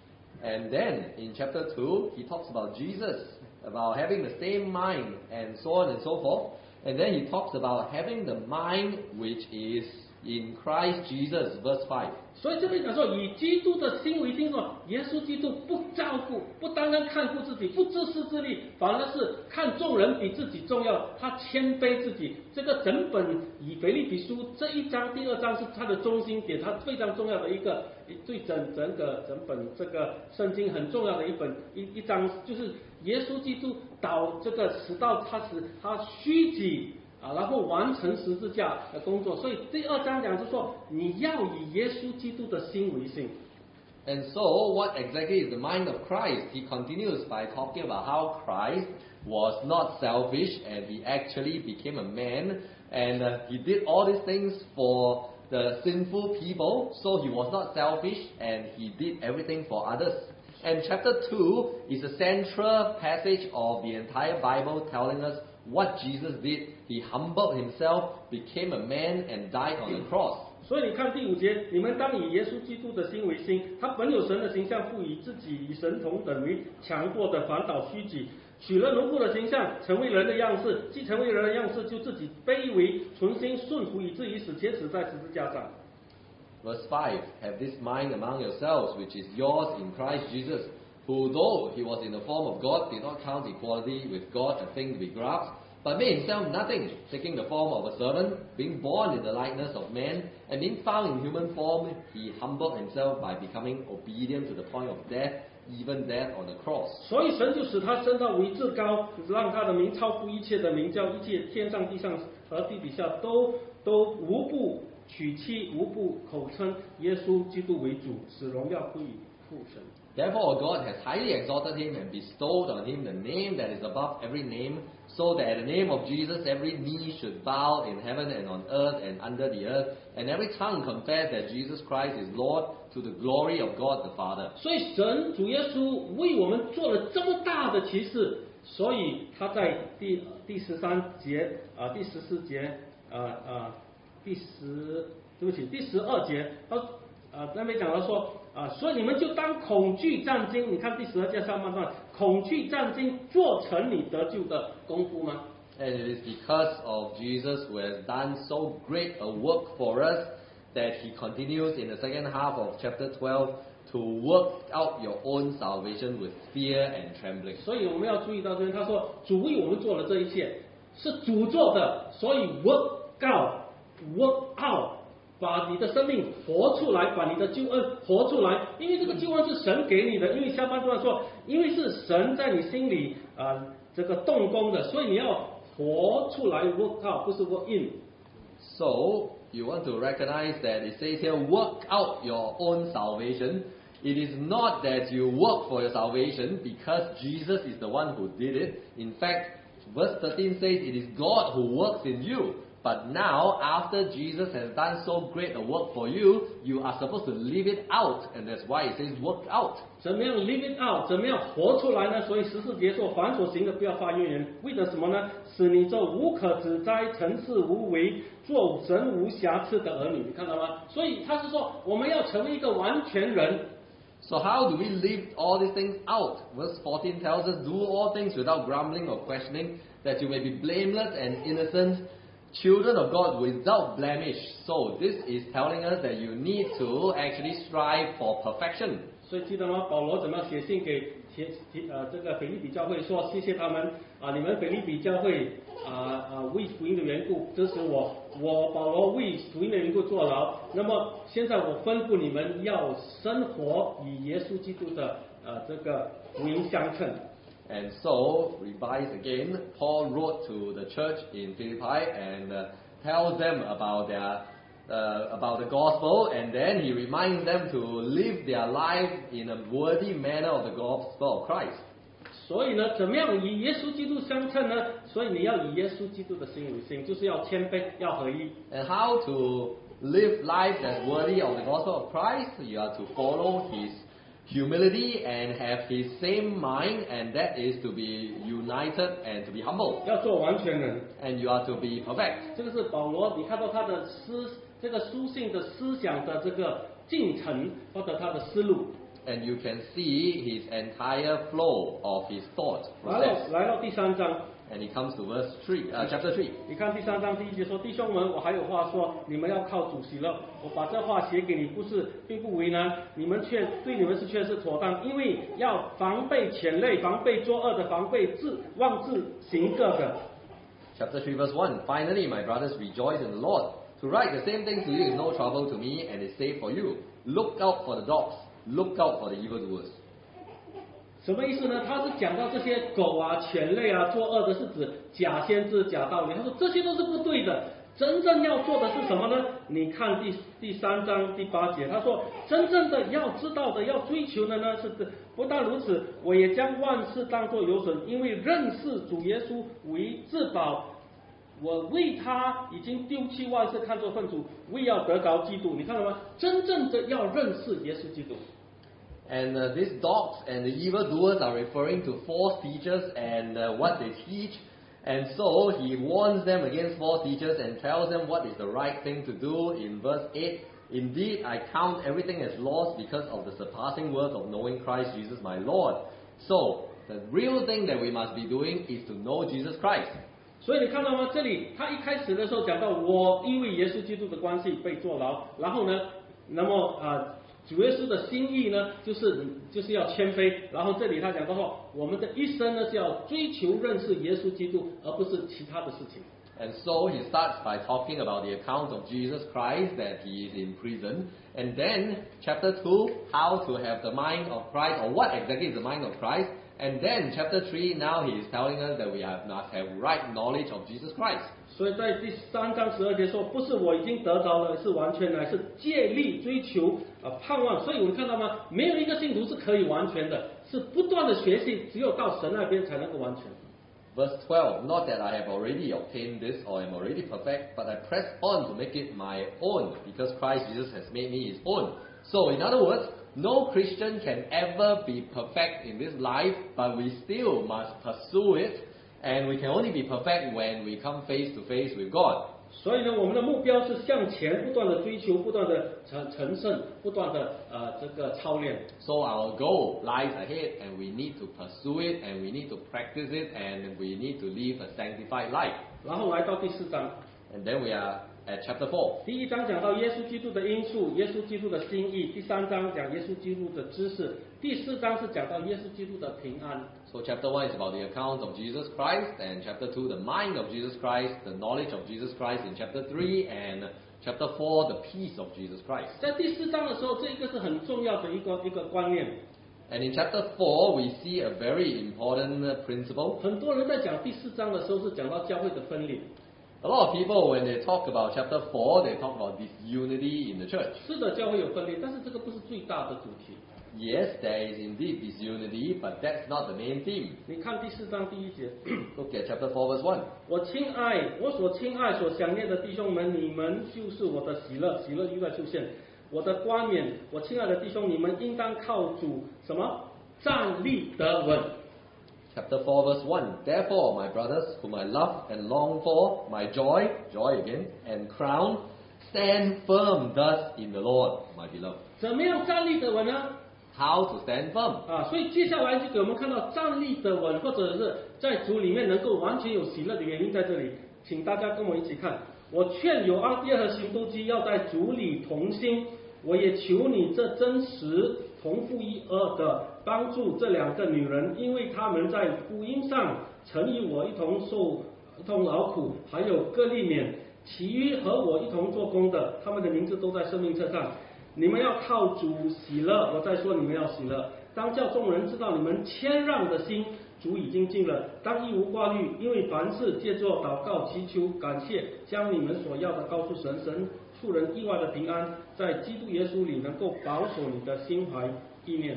And then in chapter 2, he talks about Jesus, about having the same mind and so on and so forth. And then he talks about having the mind which is in Christ Jesus, verse 5. 所以这边讲说，以基督的心为心，说耶稣基督不照顾，不单单看顾自己，不自私自利，反而是看众人比自己重要，他谦卑自己。这个整本以腓立比书这一章、第二章是他的中心点，他非常重要的一个，对整本这个圣经很重要的一章，就是耶稣基督这个使到他虚己。 然后完成十字架的工作，所以第二章讲就说你要以耶稣基督的心为心。 And so, what exactly is the mind of Christ? He continues by talking about how Christ was not selfish and he actually became a man and he did all these things for the sinful people. So he was not selfish and he did everything for others. And chapter 2 is the central passage of the entire Bible telling us what Jesus did. He humbled himself, became a man, and died on the cross. 所以你看第5节，你们当以耶稣基督的心为心。他本有神的形象，不以自己与神同等于强过的，反倒虚己，取了奴仆的形象，成为人的样式。既成为人的样式，就自己卑微，存心顺服，以至于死，且死在十字架上。 Verse 5, have this mind among yourselves, which is yours in Christ Jesus, who though he was in the form of God, did not count equality with God a thing to be grasped, but made himself nothing, taking the form of a servant, being born in the likeness of man, and being found in human form, he humbled himself by becoming obedient to the point of death, even death on the cross. 所以神就使他升到为至高，让他的名超乎一切的名，叫一切天上、地上和地底下都无不取妻，无不口称耶稣基督为主，使荣耀归于父神。 Therefore God has highly exalted him and bestowed on him the name that is above every name, so that at the name of Jesus every knee should bow in heaven and on earth and under the earth, and every tongue confess that Jesus Christ is Lord, to the glory of God the Father. 所以神主耶稣为我们做了这么大的奇事，所以他在第13节第14节第12节，他那边讲到说所以你们就当恐惧战惊。你看第12节上半段，恐惧战惊，做成你得救的功夫吗？ And it is because of Jesus who has done so great a work for us that he continues in the second half of chapter 12 to work out your own salvation with fear and trembling. 所以我们要注意到这边，他说主为我们做了这一切，是主做的，所以 work out，把你的生命活出来，把你的救恩活出来，因为这个救恩是神给你的。因为下半段说，因为是神在你心里这个动工的，所以你要活出来 work out， 不是 work in。 So you want to recognize that it says here, work out your own salvation. It is not that you work for your salvation because Jesus is the one who did it. In fact, verse 13 says it is God who works in you. But now, after Jesus has done so great a work for you, you are supposed to live it out. And that's why it says work out. 怎么样 live it out？ 怎么样活出来呢？所以14节说，凡所行的不要发怨言，为了什么呢？使你做无可指摘、诚实无为、做神无瑕疵的儿女。你看到吗？所以他是说，我们要成为一个完全人。 So how do we live all these things out? Verse 14 tells us, do all things without grumbling or questioning, that you may be blameless and innocent, children of God without blemish. So this is telling us that you need to actually strive for perfection. 所以记得吗？保罗怎么样写信给这个腓立比教会说，谢谢他们你们腓立比教会为福音的缘故支持我，我保罗为福音的缘故坐牢。那么现在我吩咐你们要生活与耶稣基督的这个福音相称。 And so, revise again, Paul wrote to the church in Philippi and tells them about the gospel, and then he reminds them to live their life in a worthy manner of the gospel of Christ. 所以呢，怎么样与耶稣基督相称呢？所以你要以耶稣基督的心为心，就是要谦卑，要合一。 And how to live life that's worthy of the gospel of Christ? You are to follow his humility and have his same mind, and that is to be united and to be humble. 要做完全人。 And you are to be perfect. 这个是保罗，你看到他的这个书信的思想的这个进程，或者他的思路。 And you can see his entire flow of his thought process. 来到第3章。 And he comes to chapter 3. 你看第3章第1节说：“弟兄们，我还有话说，你们要靠主喜乐。我把这话写给你，并不为难，对你们却是妥当，因为要防备犬类，防备作恶的，防备妄自行恶的。” Chapter 3 verse 1. Finally, my brothers, rejoice in the Lord. To write the same things to you is no trouble to me and is safe for you. Look out for the dogs. Look out for the evildoers. 什么意思呢？他是讲到这些狗啊、犬类啊作恶的，是指假先知、假道理。他说这些都是不对的。真正要做的是什么呢？你看第3章第8节，他说真正的要知道的、要追求的呢，是不但如此，我也将万事当作有损，因为认识主耶稣为至宝。我为他已经丢弃万事，看作粪土，为要得着基督。你看到吗？真正的要认识耶稣基督。 And these dogs and the evildoers are referring to false teachers and what they teach. And so he warns them against false teachers and tells them what is the right thing to do in verse 8. Indeed, I count everything as loss because of the surpassing worth of knowing Christ Jesus my Lord. So, the real thing that we must be doing is to know Jesus Christ. 所以你看到吗？这里他一开始的时候讲到，我因为耶稣基督的关系被坐牢，然后呢，那么主耶稣的心意呢，就是要谦卑。然后这里他讲到说，我们的一生呢是要追求认识耶稣基督，而不是其他的事情。 And so he starts by talking about the account of Jesus Christ, that he is in prison. And then chapter 2, how to have the mind of Christ, or what exactly is the mind of Christ. And then chapter 3, now he is telling us that we must have right knowledge of Jesus Christ. 所以在第3章12节说，不是我已经得着了，是完全乃是借力追求盼望。所以我们看到吗？没有一个信徒是可以完全的，是不断的学习，只有到神那边才能够完全。 Verse 12, not that I have already obtained this or am already perfect, but I press on to make it my own, because Christ Jesus has made me his own. So in other words, no Christian can ever be perfect in this life, but we still must pursue it, and we can only be perfect when we come face to face with God. 所以呢，我们的目标是向前不断的追求，不断的成圣，不断的这个操练。 So our goal lies ahead, and we need to pursue it, and we need to practice it, and we need to live a sanctified life. 然后来到第4章。 And then we are at chapter 4. 第1章讲到耶稣基督的因素，耶稣基督的心意。第3章讲耶稣基督的知识。第4章是讲到耶稣基督的平安。 So chapter 1 is about the account of Jesus Christ, and chapter 2 the mind of Jesus Christ, the knowledge of Jesus Christ in chapter 3, and chapter 4 the peace of Jesus Christ. 在第4章的时候，这个是很重要的一个观念。 And in chapter 4 we see a very important principle. 很多人在讲第4章的时候是讲到教会的分裂。 A lot of people, when they talk about chapter 4, they talk about disunity in the church. 是的，教会有分裂，但是这个不是最大的主题。 yes, there is indeed disunity, but that's not the main theme. 你看第4章第1节， Look at chapter 4, verse 1. 我所亲爱所想念的弟兄们，你们就是我的喜乐，喜乐又在出现。我的冠冕，我亲爱的弟兄，你们应当靠主什么站立得稳。 Chapter 4, verse 1. Therefore, my brothers, whom I love and long for, my joy, joy again, and crown, stand firm thus in the Lord, my beloved. 怎么样站立得稳呢？ How to stand firm? 所以接下来就给我们看到站立得稳，或者是在主里面能够完全有喜乐的原因在这里。请大家跟我一起看。我劝有阿爹和行都基要在主里同心，我也求你这真实同父一二的帮助这2个女人，因为她们在福音上曾与我一同劳苦，还有各利免，其余和我一同做工的，他们的名字都在生命册上。你们要靠主喜乐，我再说你们要喜乐。当叫众人知道你们谦让的心，主已经尽了。当一无挂虑，因为凡事借着祷告、祈求、感谢，将你们所要的告诉神，神出人意外的平安，在基督耶稣里能够保守你的心怀意念。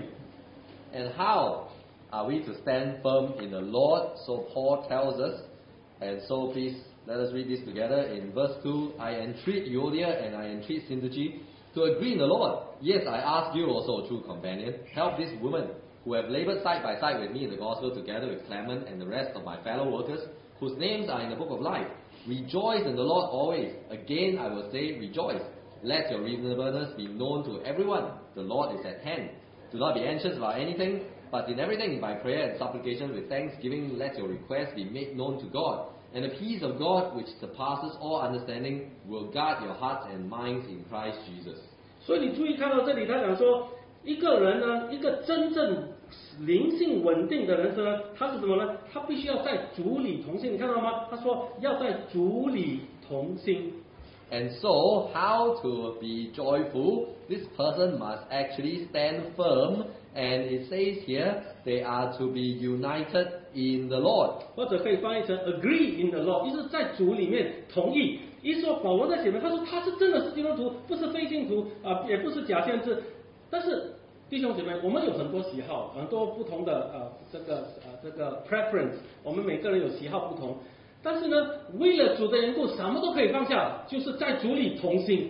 And how are we to stand firm in the Lord? So Paul tells us, and so please let us read this together. In verse 2, I entreat Euodia and I entreat Syntyche to agree in the Lord. Yes, I ask you also, true companion, help these women who have labored side by side with me in the gospel together with Clement and the rest of my fellow workers, whose names are in the book of life. Rejoice in the Lord always. Again, I will say, rejoice. Let your reasonableness be known to everyone. The Lord is at hand. Do not be anxious about anything, but in everything, by prayer and supplication with thanksgiving, let your requests be made known to God. And the peace of God, which surpasses all understanding, will guard your hearts and minds in Christ Jesus. 所以你注意看到这里，他讲说，一个人呢，一个真正灵性稳定的人呢，他是什么呢？他必须要在主里同心。你看到吗？他说要在主里同心。 And so, how to be joyful? This person must actually stand firm, and it says here, they are to be united in the Lord. 或者可以翻译成 agree in the Lord， 意思是在主里面同意。意思说保罗在写的，他说他是真的是基督徒，不是非信徒也不是假先知。但是弟兄姐妹，我们有很多喜好，很多不同的这个 preference， 我们每个人有喜好不同。但是呢，为了主的缘故，什么都可以放下，就是在主里同心。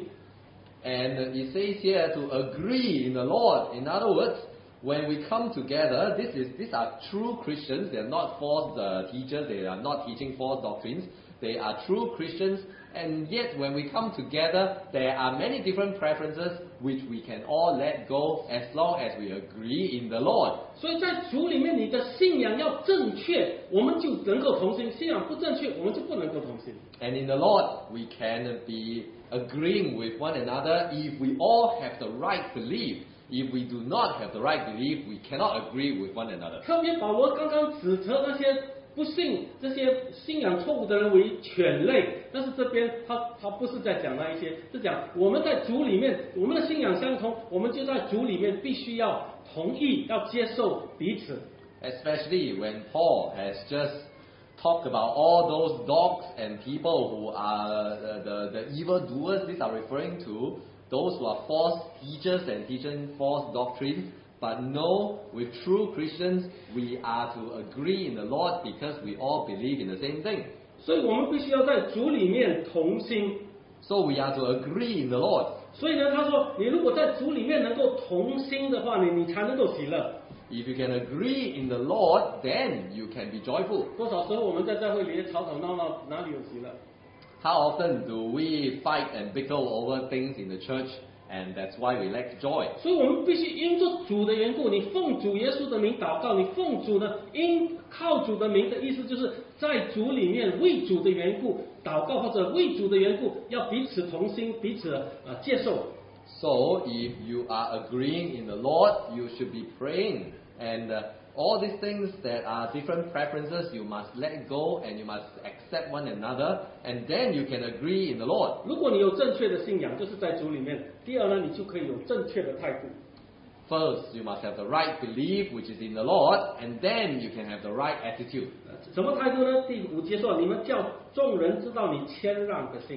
And it says here to agree in the Lord. In other words, when we come together, these are true Christians. They are not false teachers. They are not teaching false doctrines. They are true Christians. And yet, when we come together, there are many different preferences which we can all let go as long as we agree in the Lord. 所以在主里面，你的信仰要正确，我们就能够同心；信仰不正确，我们就不能够同心。 And in the Lord, we can be agreeing with one another if we all have the right belief. If we do not have the right belief, we cannot agree with one another. 特别保罗刚刚指责那些不信、这些信仰错误的人为犬类，但是这边他不是在讲那一些，是讲我们在主里面，我们的信仰相同，我们就在主里面必须要同意、要接受彼此。 Especially when Paul has just talked about all those dogs and people who are the evildoers. These are referring to those who are false teachers and teaching false doctrines. But no, with true Christians, we are to agree in the Lord because we all believe in the same thing. 所以我们必须要在主里面同心。 So we are to agree in the Lord. 所以呢，他说，你如果在主里面能够同心的话，你才能够喜乐。 If you can agree in the Lord, then you can be joyful. 多少时候我们在教会里吵吵闹闹，哪里有喜乐？ How often do we fight and bicker over things in the church, and that's why we lack joy? 所以我们必须因着主的缘故，你奉主耶稣的名祷告，你奉主的靠主的名的意思，就是在主里面为主的缘故祷告，或者为主的缘故要彼此同心，彼此接受。 So, if you are agreeing in the Lord, you should be praying. And all these things that are different preferences, you must let go and you must accept one another. And then you can agree in the Lord. 如果你有正确的信仰，就是在主里面。第二呢，你就可以有正确的态度。 First, you must have the right belief, which is in the Lord. And then you can have the right attitude. 什么态度呢？第5节说，你们叫众人知道你谦让的心。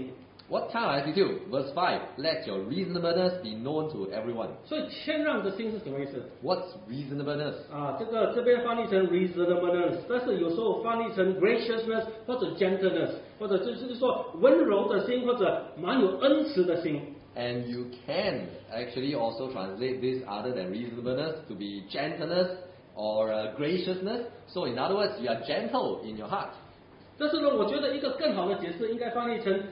What kind of attitude? Verse 5, let your reasonableness be known to everyone. 所以谦让的心是什么意思？ What's reasonableness? 这边翻译成 reasonableness， 但是有时候翻译成 graciousness 或者 gentleness， 或者就是说温柔的心，或者蛮有恩慈的心。 And you can actually also translate this other than reasonableness to be gentleness or graciousness. So in other words, you are gentle in your heart. 但是呢，我觉得一个更好的解释应该翻译成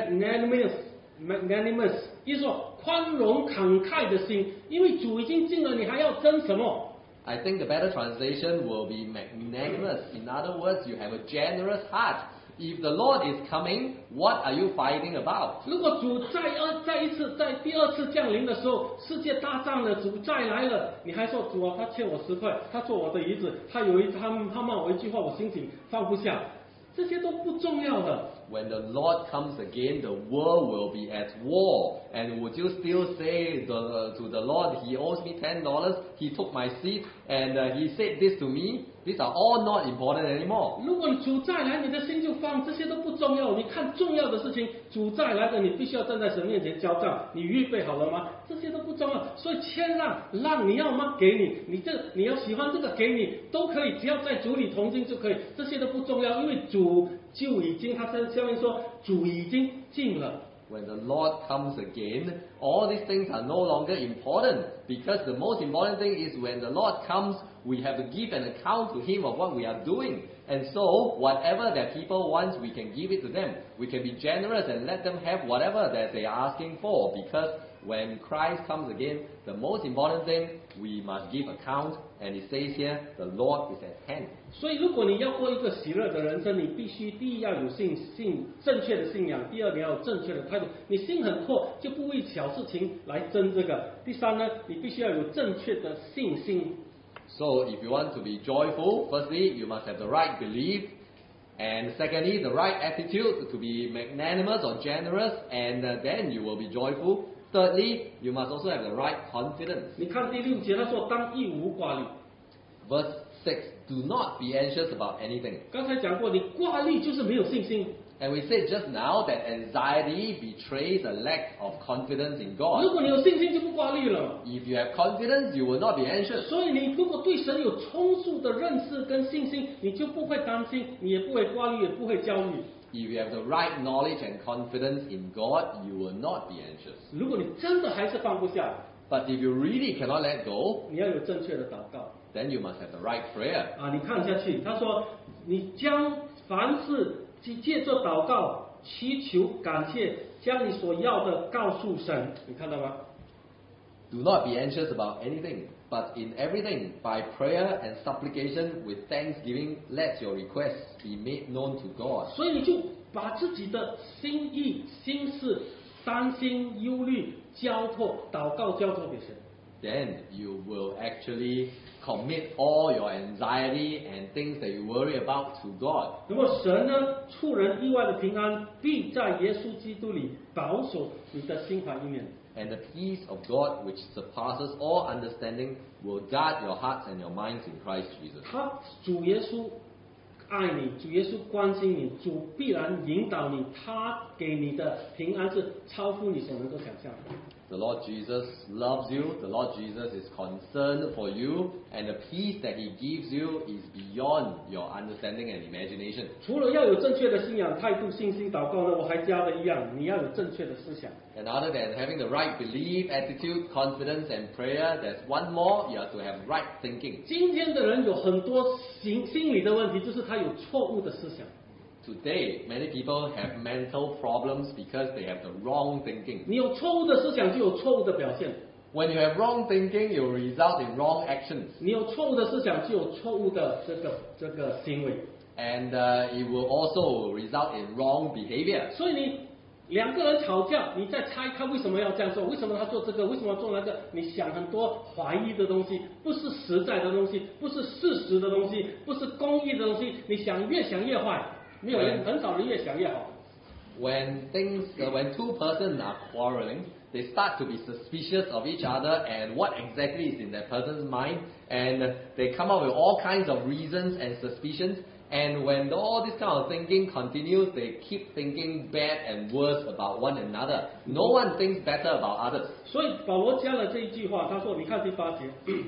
magnanimous， 意思说宽容慷慨的心，因为主已经尽了，你还要争什么？ I think the better translation will be magnanimous. In other words, you have a generous heart. If the Lord is coming, what are you fighting about? 如果主在第二次降临的时候，世界大战了，主再来了，你还说主啊，他欠我10块，他做我的椅子，他骂我一句话，我心情放不下，这些都不重要的。 When the Lord comes again, the world will be at war. And would you still say to the Lord, He owes me $10, He took my seat, and He said this to me? These are all not important anymore. 如果主再来，你的心就放，这些都不重要。你看重要的事情，主再来的，你必须要站在神面前交账。你预备好了吗？这些都不重要。所以谦让你要吗？给你，你要喜欢这个给你都可以，只要在主里同心就可以。这些都不重要，因为主就已经，他在下面说，主已经尽了。 When the Lord comes again, all these things are no longer important, because the most important thing is when the Lord comes, we have to give an account to Him of what we are doing. And so, whatever that people want, we can give it to them. We can be generous and let them have whatever that they are asking for, because when Christ comes again, the most important thing, we must give account. And it says here, the Lord is at hand. 所以，如果你要过一个喜乐的人生，你必须第一要有正确的信仰，第二你要有正确的态度。你心很阔，就不为小事情来争这个。第三呢，你必须要有正确的信心。 So, if you want to be joyful, firstly, you must have the right belief. And secondly, the right attitude to be magnanimous or generous, and then you will be joyful. Thirdly, you must also have the right confidence. 你看第6节，他说当一无挂虑。 Verse 6, do not be anxious about anything. 刚才讲过，你挂虑就是没有信心。 And we said just now that anxiety betrays a lack of confidence in 如 God. 果你有信心，就不挂虑了。 If you have confidence, you will not be anxious. 所以你如果对神有充足的认识跟信心，你就不会担心，你也不会挂虑，也不会焦虑。 If you have the right knowledge and confidence in God, you will not be anxious. 如果你真的还是放不下， But if you really cannot let go, 你要有正确的祷告。 then you must have the right prayer. 你看下去，他说你将凡事借着祷告、祈求、感谢，将你所要的告诉神。你看到吗？ Do not be anxious about anything, but in everything, by prayer and supplication with thanksgiving, let your requests be made known to God. 所以你就把自己的心意、心事、担心、忧虑交托、祷告交托给神。 Then you will actually commit all your anxiety and things that you worry about to God. 那么神呢，出人意外的平安，必在耶稣基督里保守你的心怀意念。 And the peace of God, which surpasses all understanding, will guard your hearts and your minds in Christ Jesus. 主耶稣爱你，主耶稣关心你，主必然引导你，他给你的平安是超乎你所能够想象的。 The Lord Jesus loves you, the Lord Jesus is concerned for you, and the peace that He gives you is beyond your understanding and imagination. 除了要有正确的信仰态度、信心、祷告呢，我还加了一样，你要有正确的思想。 And other than having the right belief, attitude, confidence, and prayer, there's one more, you have to have right thinking. 今天的人有很多心理的问题，就是他有错误的思想。 Today, many people have mental problems because they have the wrong thinking. 你有错误的思想，就有错误的表现； When you have wrong thinking, it will result in wrong actions. 你有错误的思想，就有错误的这个行为。 And it will also result in wrong behavior. 所以你两个人吵架，你在猜他为什么要这样做，为什么他做这个，为什么做那个？你想很多怀疑的东西，不是实在的东西，不是事实的东西，不是公义的东西，你越想越坏。没有人，很少人越想越好。 When two persons are quarreling, they start to be suspicious of each other and what exactly is in that person's mind, and they come up with all kinds of reasons and suspicions. And when all this kind of thinking continues, they keep thinking bad and worse about one another. No one thinks better about others. 所以保罗加了这一句话，他说：“你看第8节，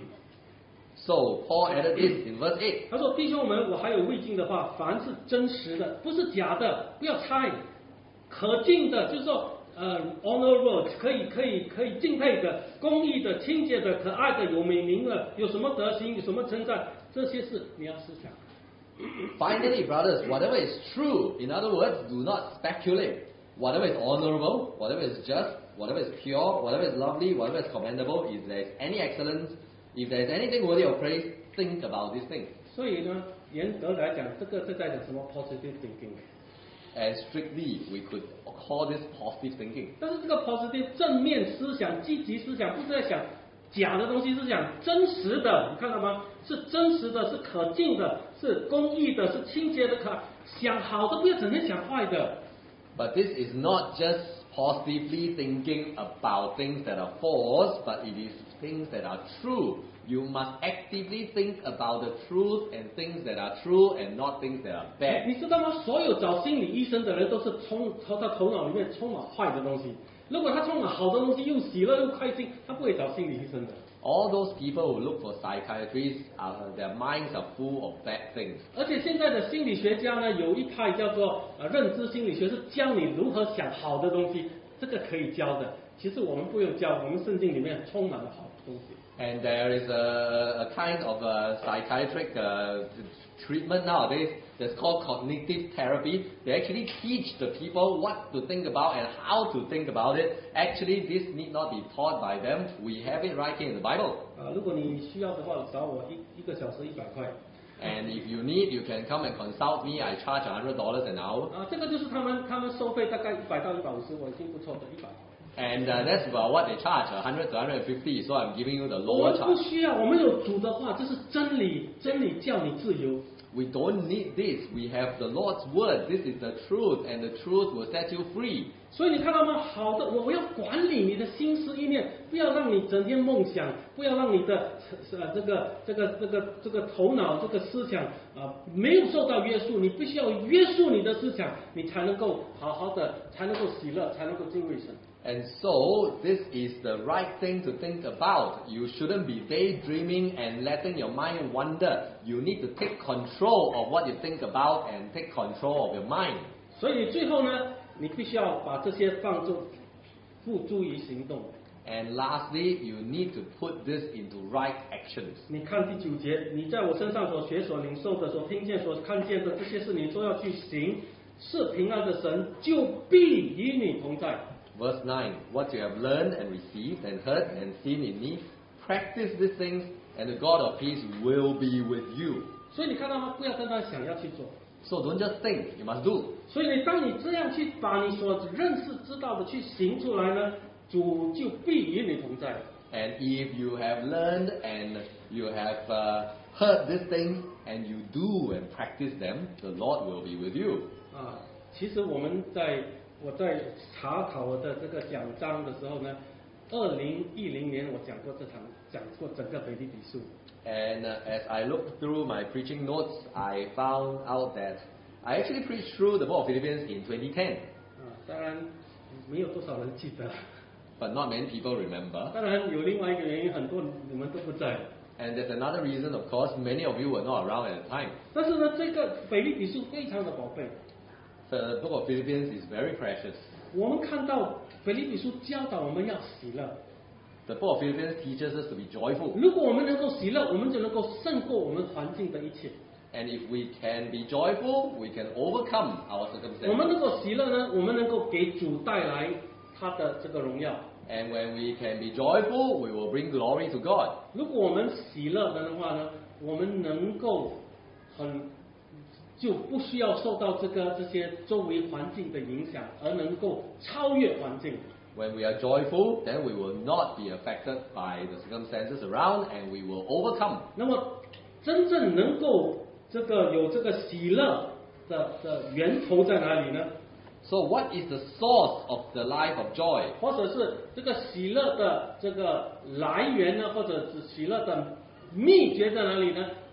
So Paul added this in verse 8. 他说：弟兄们，我还有未尽的话，凡是真实的，不是假的，不要猜，可敬的，就是说honorable 可以敬佩的，公义的，清洁的，可爱的，有美名的，有什么德行，有什么称赞，这些事你要思想。” Finally, brothers, whatever is true, in other words, do not speculate. Whatever is honorable, whatever is just, whatever is pure, whatever is lovely, whatever is commendable, if there is any excellence, if there is anything worthy of praise, think about these things. 所以呢，严格来讲，这个是在讲什么 positive thinking。 And strictly, we could call this positive thinking. 但是这个 positive 正面思想、积极思想，不是在想假的东西，是讲真实的，你看到吗？是真实的，是可敬的，是公义的，是清洁的，想好的，不要整天想坏的。 But this is not just positively thinking about things that are false, but it is things that are true. You must actively think about the truth and things that are true and not things that are 你 bad. 知道吗？所有找心理医生的人都是他头脑里面充满坏的东西。如果他充满好的东西，又喜乐又开心，他不会找心理医生的。 All those people who look for psychiatrists, their minds are full of bad things. 而且现在的心理学家呢，有一派叫做认知心理学，是教你如何想好的东西，这个可以教的。其实我们不用教，我们圣经里面充满了好的东西。 And there is a kind of psychiatric treatment nowadays that's called cognitive therapy. They actually teach the people what to think about and how to think about it. Actually, this need not be taught by them. We have it right here in the Bible. 如果你需要的话，找我一个小时100块。 And if you need, you can come and consult me. I charge $100 an hour. 这个就是他们收费大概100到150，我已经不错的100。 And that's about what they charge, 100 to 150. So I'm giving you the 我 lower 们不 charge. 需要，我们有主的话，这是真理，真理叫你自由。 We don't need this. We have the Lord's word. This is the truth, and the truth will set you free. 所以你看到吗？好的，我要管理你的心思意念，不要让你整天梦想，不要让你的这个头脑这个思想没有受到约束。你必须要约束你的思想，你才能够好好的，才能够喜乐，才能够敬畏神。 And so, this is the right thing to think about. You shouldn't be daydreaming and letting your mind wander. You need to take control of what you think about and take control of your mind. 所以最后呢，你必须要把这些付诸于行动。 And lastly, you need to put this into right actions. 你看第9节，你在我身上所学、所领受的、所听见、所看见的这些事，你都要去行，是平安的神就必与你同在。 Verse 9, what you have learned and received and heard and seen in me, practice these things, and the God of peace will be with you. 所以你看到吗？不要单单想要去做。 So don't just think, you must do. 所以当你这样去把你所认识、知道的去行出来呢，主就必与你同在。 And if you have learned and you have heard these things and you do and practice them, the Lord will be with you. 其实我在查考我的这个讲章的时候呢，2010年我讲过整个腓立比书。 And as I looked through my preaching notes, I found out that I actually preached through the book of Philippians in 2010. 当然没有多少人记得。 But not many people remember. 当然有另外一个原因，很多你们都不在。 And there's another reason, of course, many of you were not around at the time. 但是呢，这个腓立比书非常的宝贝。 The book of Philippians is very precious. 我们看到腓立比书教导我们要喜乐。 The book of Philippians teaches us to be joyful. 如果我们能够喜乐，我们就能够胜过我们环境的一切。 And if we can be joyful, we can overcome our 我们 circumstances. 能够喜乐呢，我们能够给主带来他的这个荣耀。 And when we can be joyful, we will bring glory to God. 如果我们喜乐的话呢，我们能够就不需要受到这些周围环境的影响，而能够超越环境。 When we are joyful, then we will not be affected by the circumstances around, and we will overcome. 那么，真正能够有这个喜乐的源头在哪里呢？ So what is the source of the life of joy? 或者是这个喜乐的这个来源呢？或者是喜乐的秘诀在哪里呢？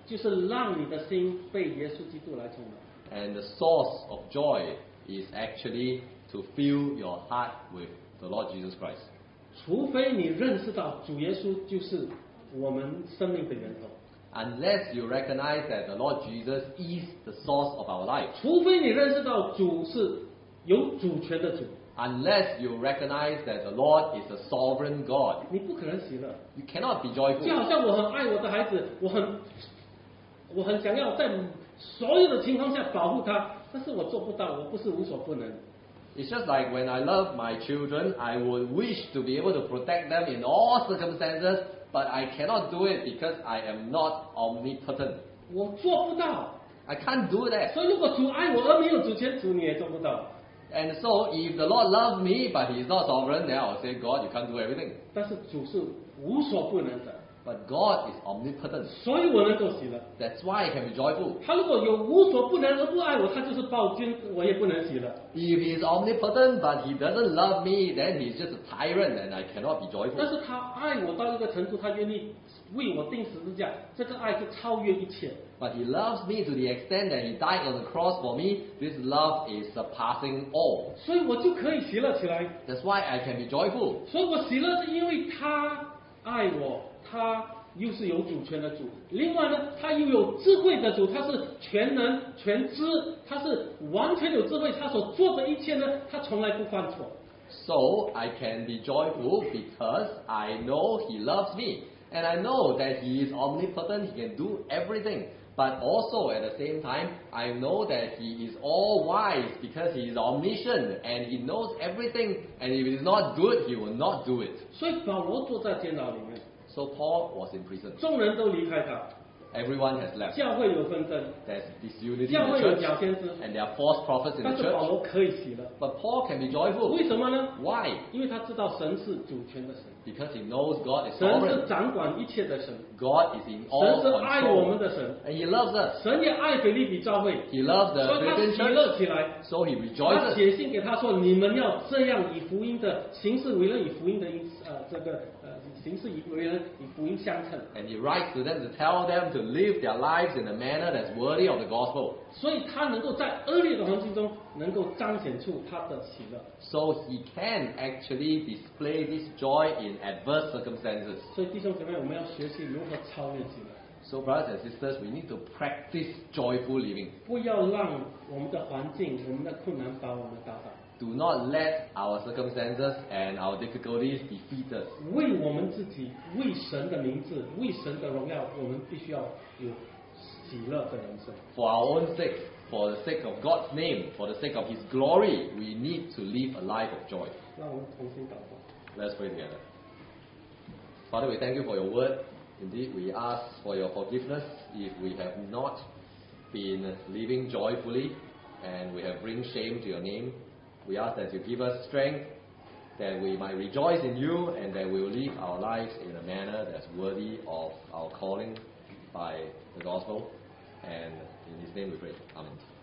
就是让你的心被耶稣基督来充满。 And the source of joy is actually to fill your heart with the Lord Jesus Christ. 除非你认识到主耶稣就是我们生命的源头， Unless you recognize that the Lord Jesus is the source of our life. 除非你认识到主是有主权的主， Unless you recognize that the Lord is a sovereign God. 你不可能喜乐。 You cannot be 就 joyful. 好像我很爱我的孩子，我很想要在所有的情况下保护他，但是我做不到，我不是无所不能。 It's just like when I love my children, I would wish to be able to protect them in all circumstances, but I cannot do it because I am not omnipotent. 我做不到， I can't do that. 所以如果主爱我而没有主权，主你也做不到。 And so, if the Lord loves me, but He's not sovereign, then I'll say, God, you can't do everything. 但是主是无所不能的， But God is omnipotent. 所以我能够喜乐。 That's why I can be joyful. 他如果有无所不能而不爱我，他就是暴君，我也不能喜乐。 If He's omnipotent, but He doesn't love me, then He's just a tyrant, and I cannot be 但 joyful. 是他爱我到一个程度，他愿意为我钉十字架，这个爱是超越一切。 But He loves me to the extent that He died on the cross for me. This love is surpassing all. 所以我就可以喜乐起来。 That's why I can be joyful. 所以我喜乐是因为他爱我，他又是有主权的主。另外呢，他又有智慧的主，他是全能全知，他是完全有智慧，他所做的一切呢，他从来不犯错。 So I can be joyful because I know He loves me. And I know that He is omnipotent, He can do everything. But also at the same time, I know that He is all wise because He is omniscient and He knows everything. And if it is not good, He will not do it. 所以保罗坐在监牢里面， So Paul was in prison. 众人都离开他， Everyone has left. 教会有纷争， There's disunity in 教 the 会有 church 假先知， and there are false prophets in 但 the 是保 church. 罗可以喜乐， But Paul can be joyful. 为什么呢？ Why? 因为他知道神是主权的神， Because he knows God is 神是 sovereign. 掌管一切的神， God is in 神 all 是爱我们 control. 的神， And He loves us. 神也爱腓立比教会， He loves the 所以他 Philippine 喜乐 church. 起来。 So He 他 rejoices. 写信给他说：“你们要这样以福音的行事为人，以福音的行事为人，以福音相称。 And He writes to them to tell them to live their lives in a manner that's worthy of the gospel. 所以他能够在恶劣的环境中，能够彰显出他的喜乐。 So He can actually display this joy in adverse circumstances. 所以弟兄姐妹，我们要学习如何超越喜乐， So brothers and sisters, we need to practice joyful living. 不要让我们的环境、我们的困难把我们打倒。 Do not let our circumstances and our difficulties defeat us. 为我们自己、为神的名字、为神的荣耀，我们必须要有喜乐的人生。 For our own sake, for the sake of God's name, for the sake of His glory, we need to live a life of joy. 让我们同心祷告。 Let's pray together. Father, we thank You for Your word. Indeed, we ask for Your forgiveness if we have not been living joyfully and we have bring shame to Your name. We ask that You give us strength, that we might rejoice in You and that we will live our lives in a manner that's worthy of our calling by the gospel. And in His name we pray. Amen.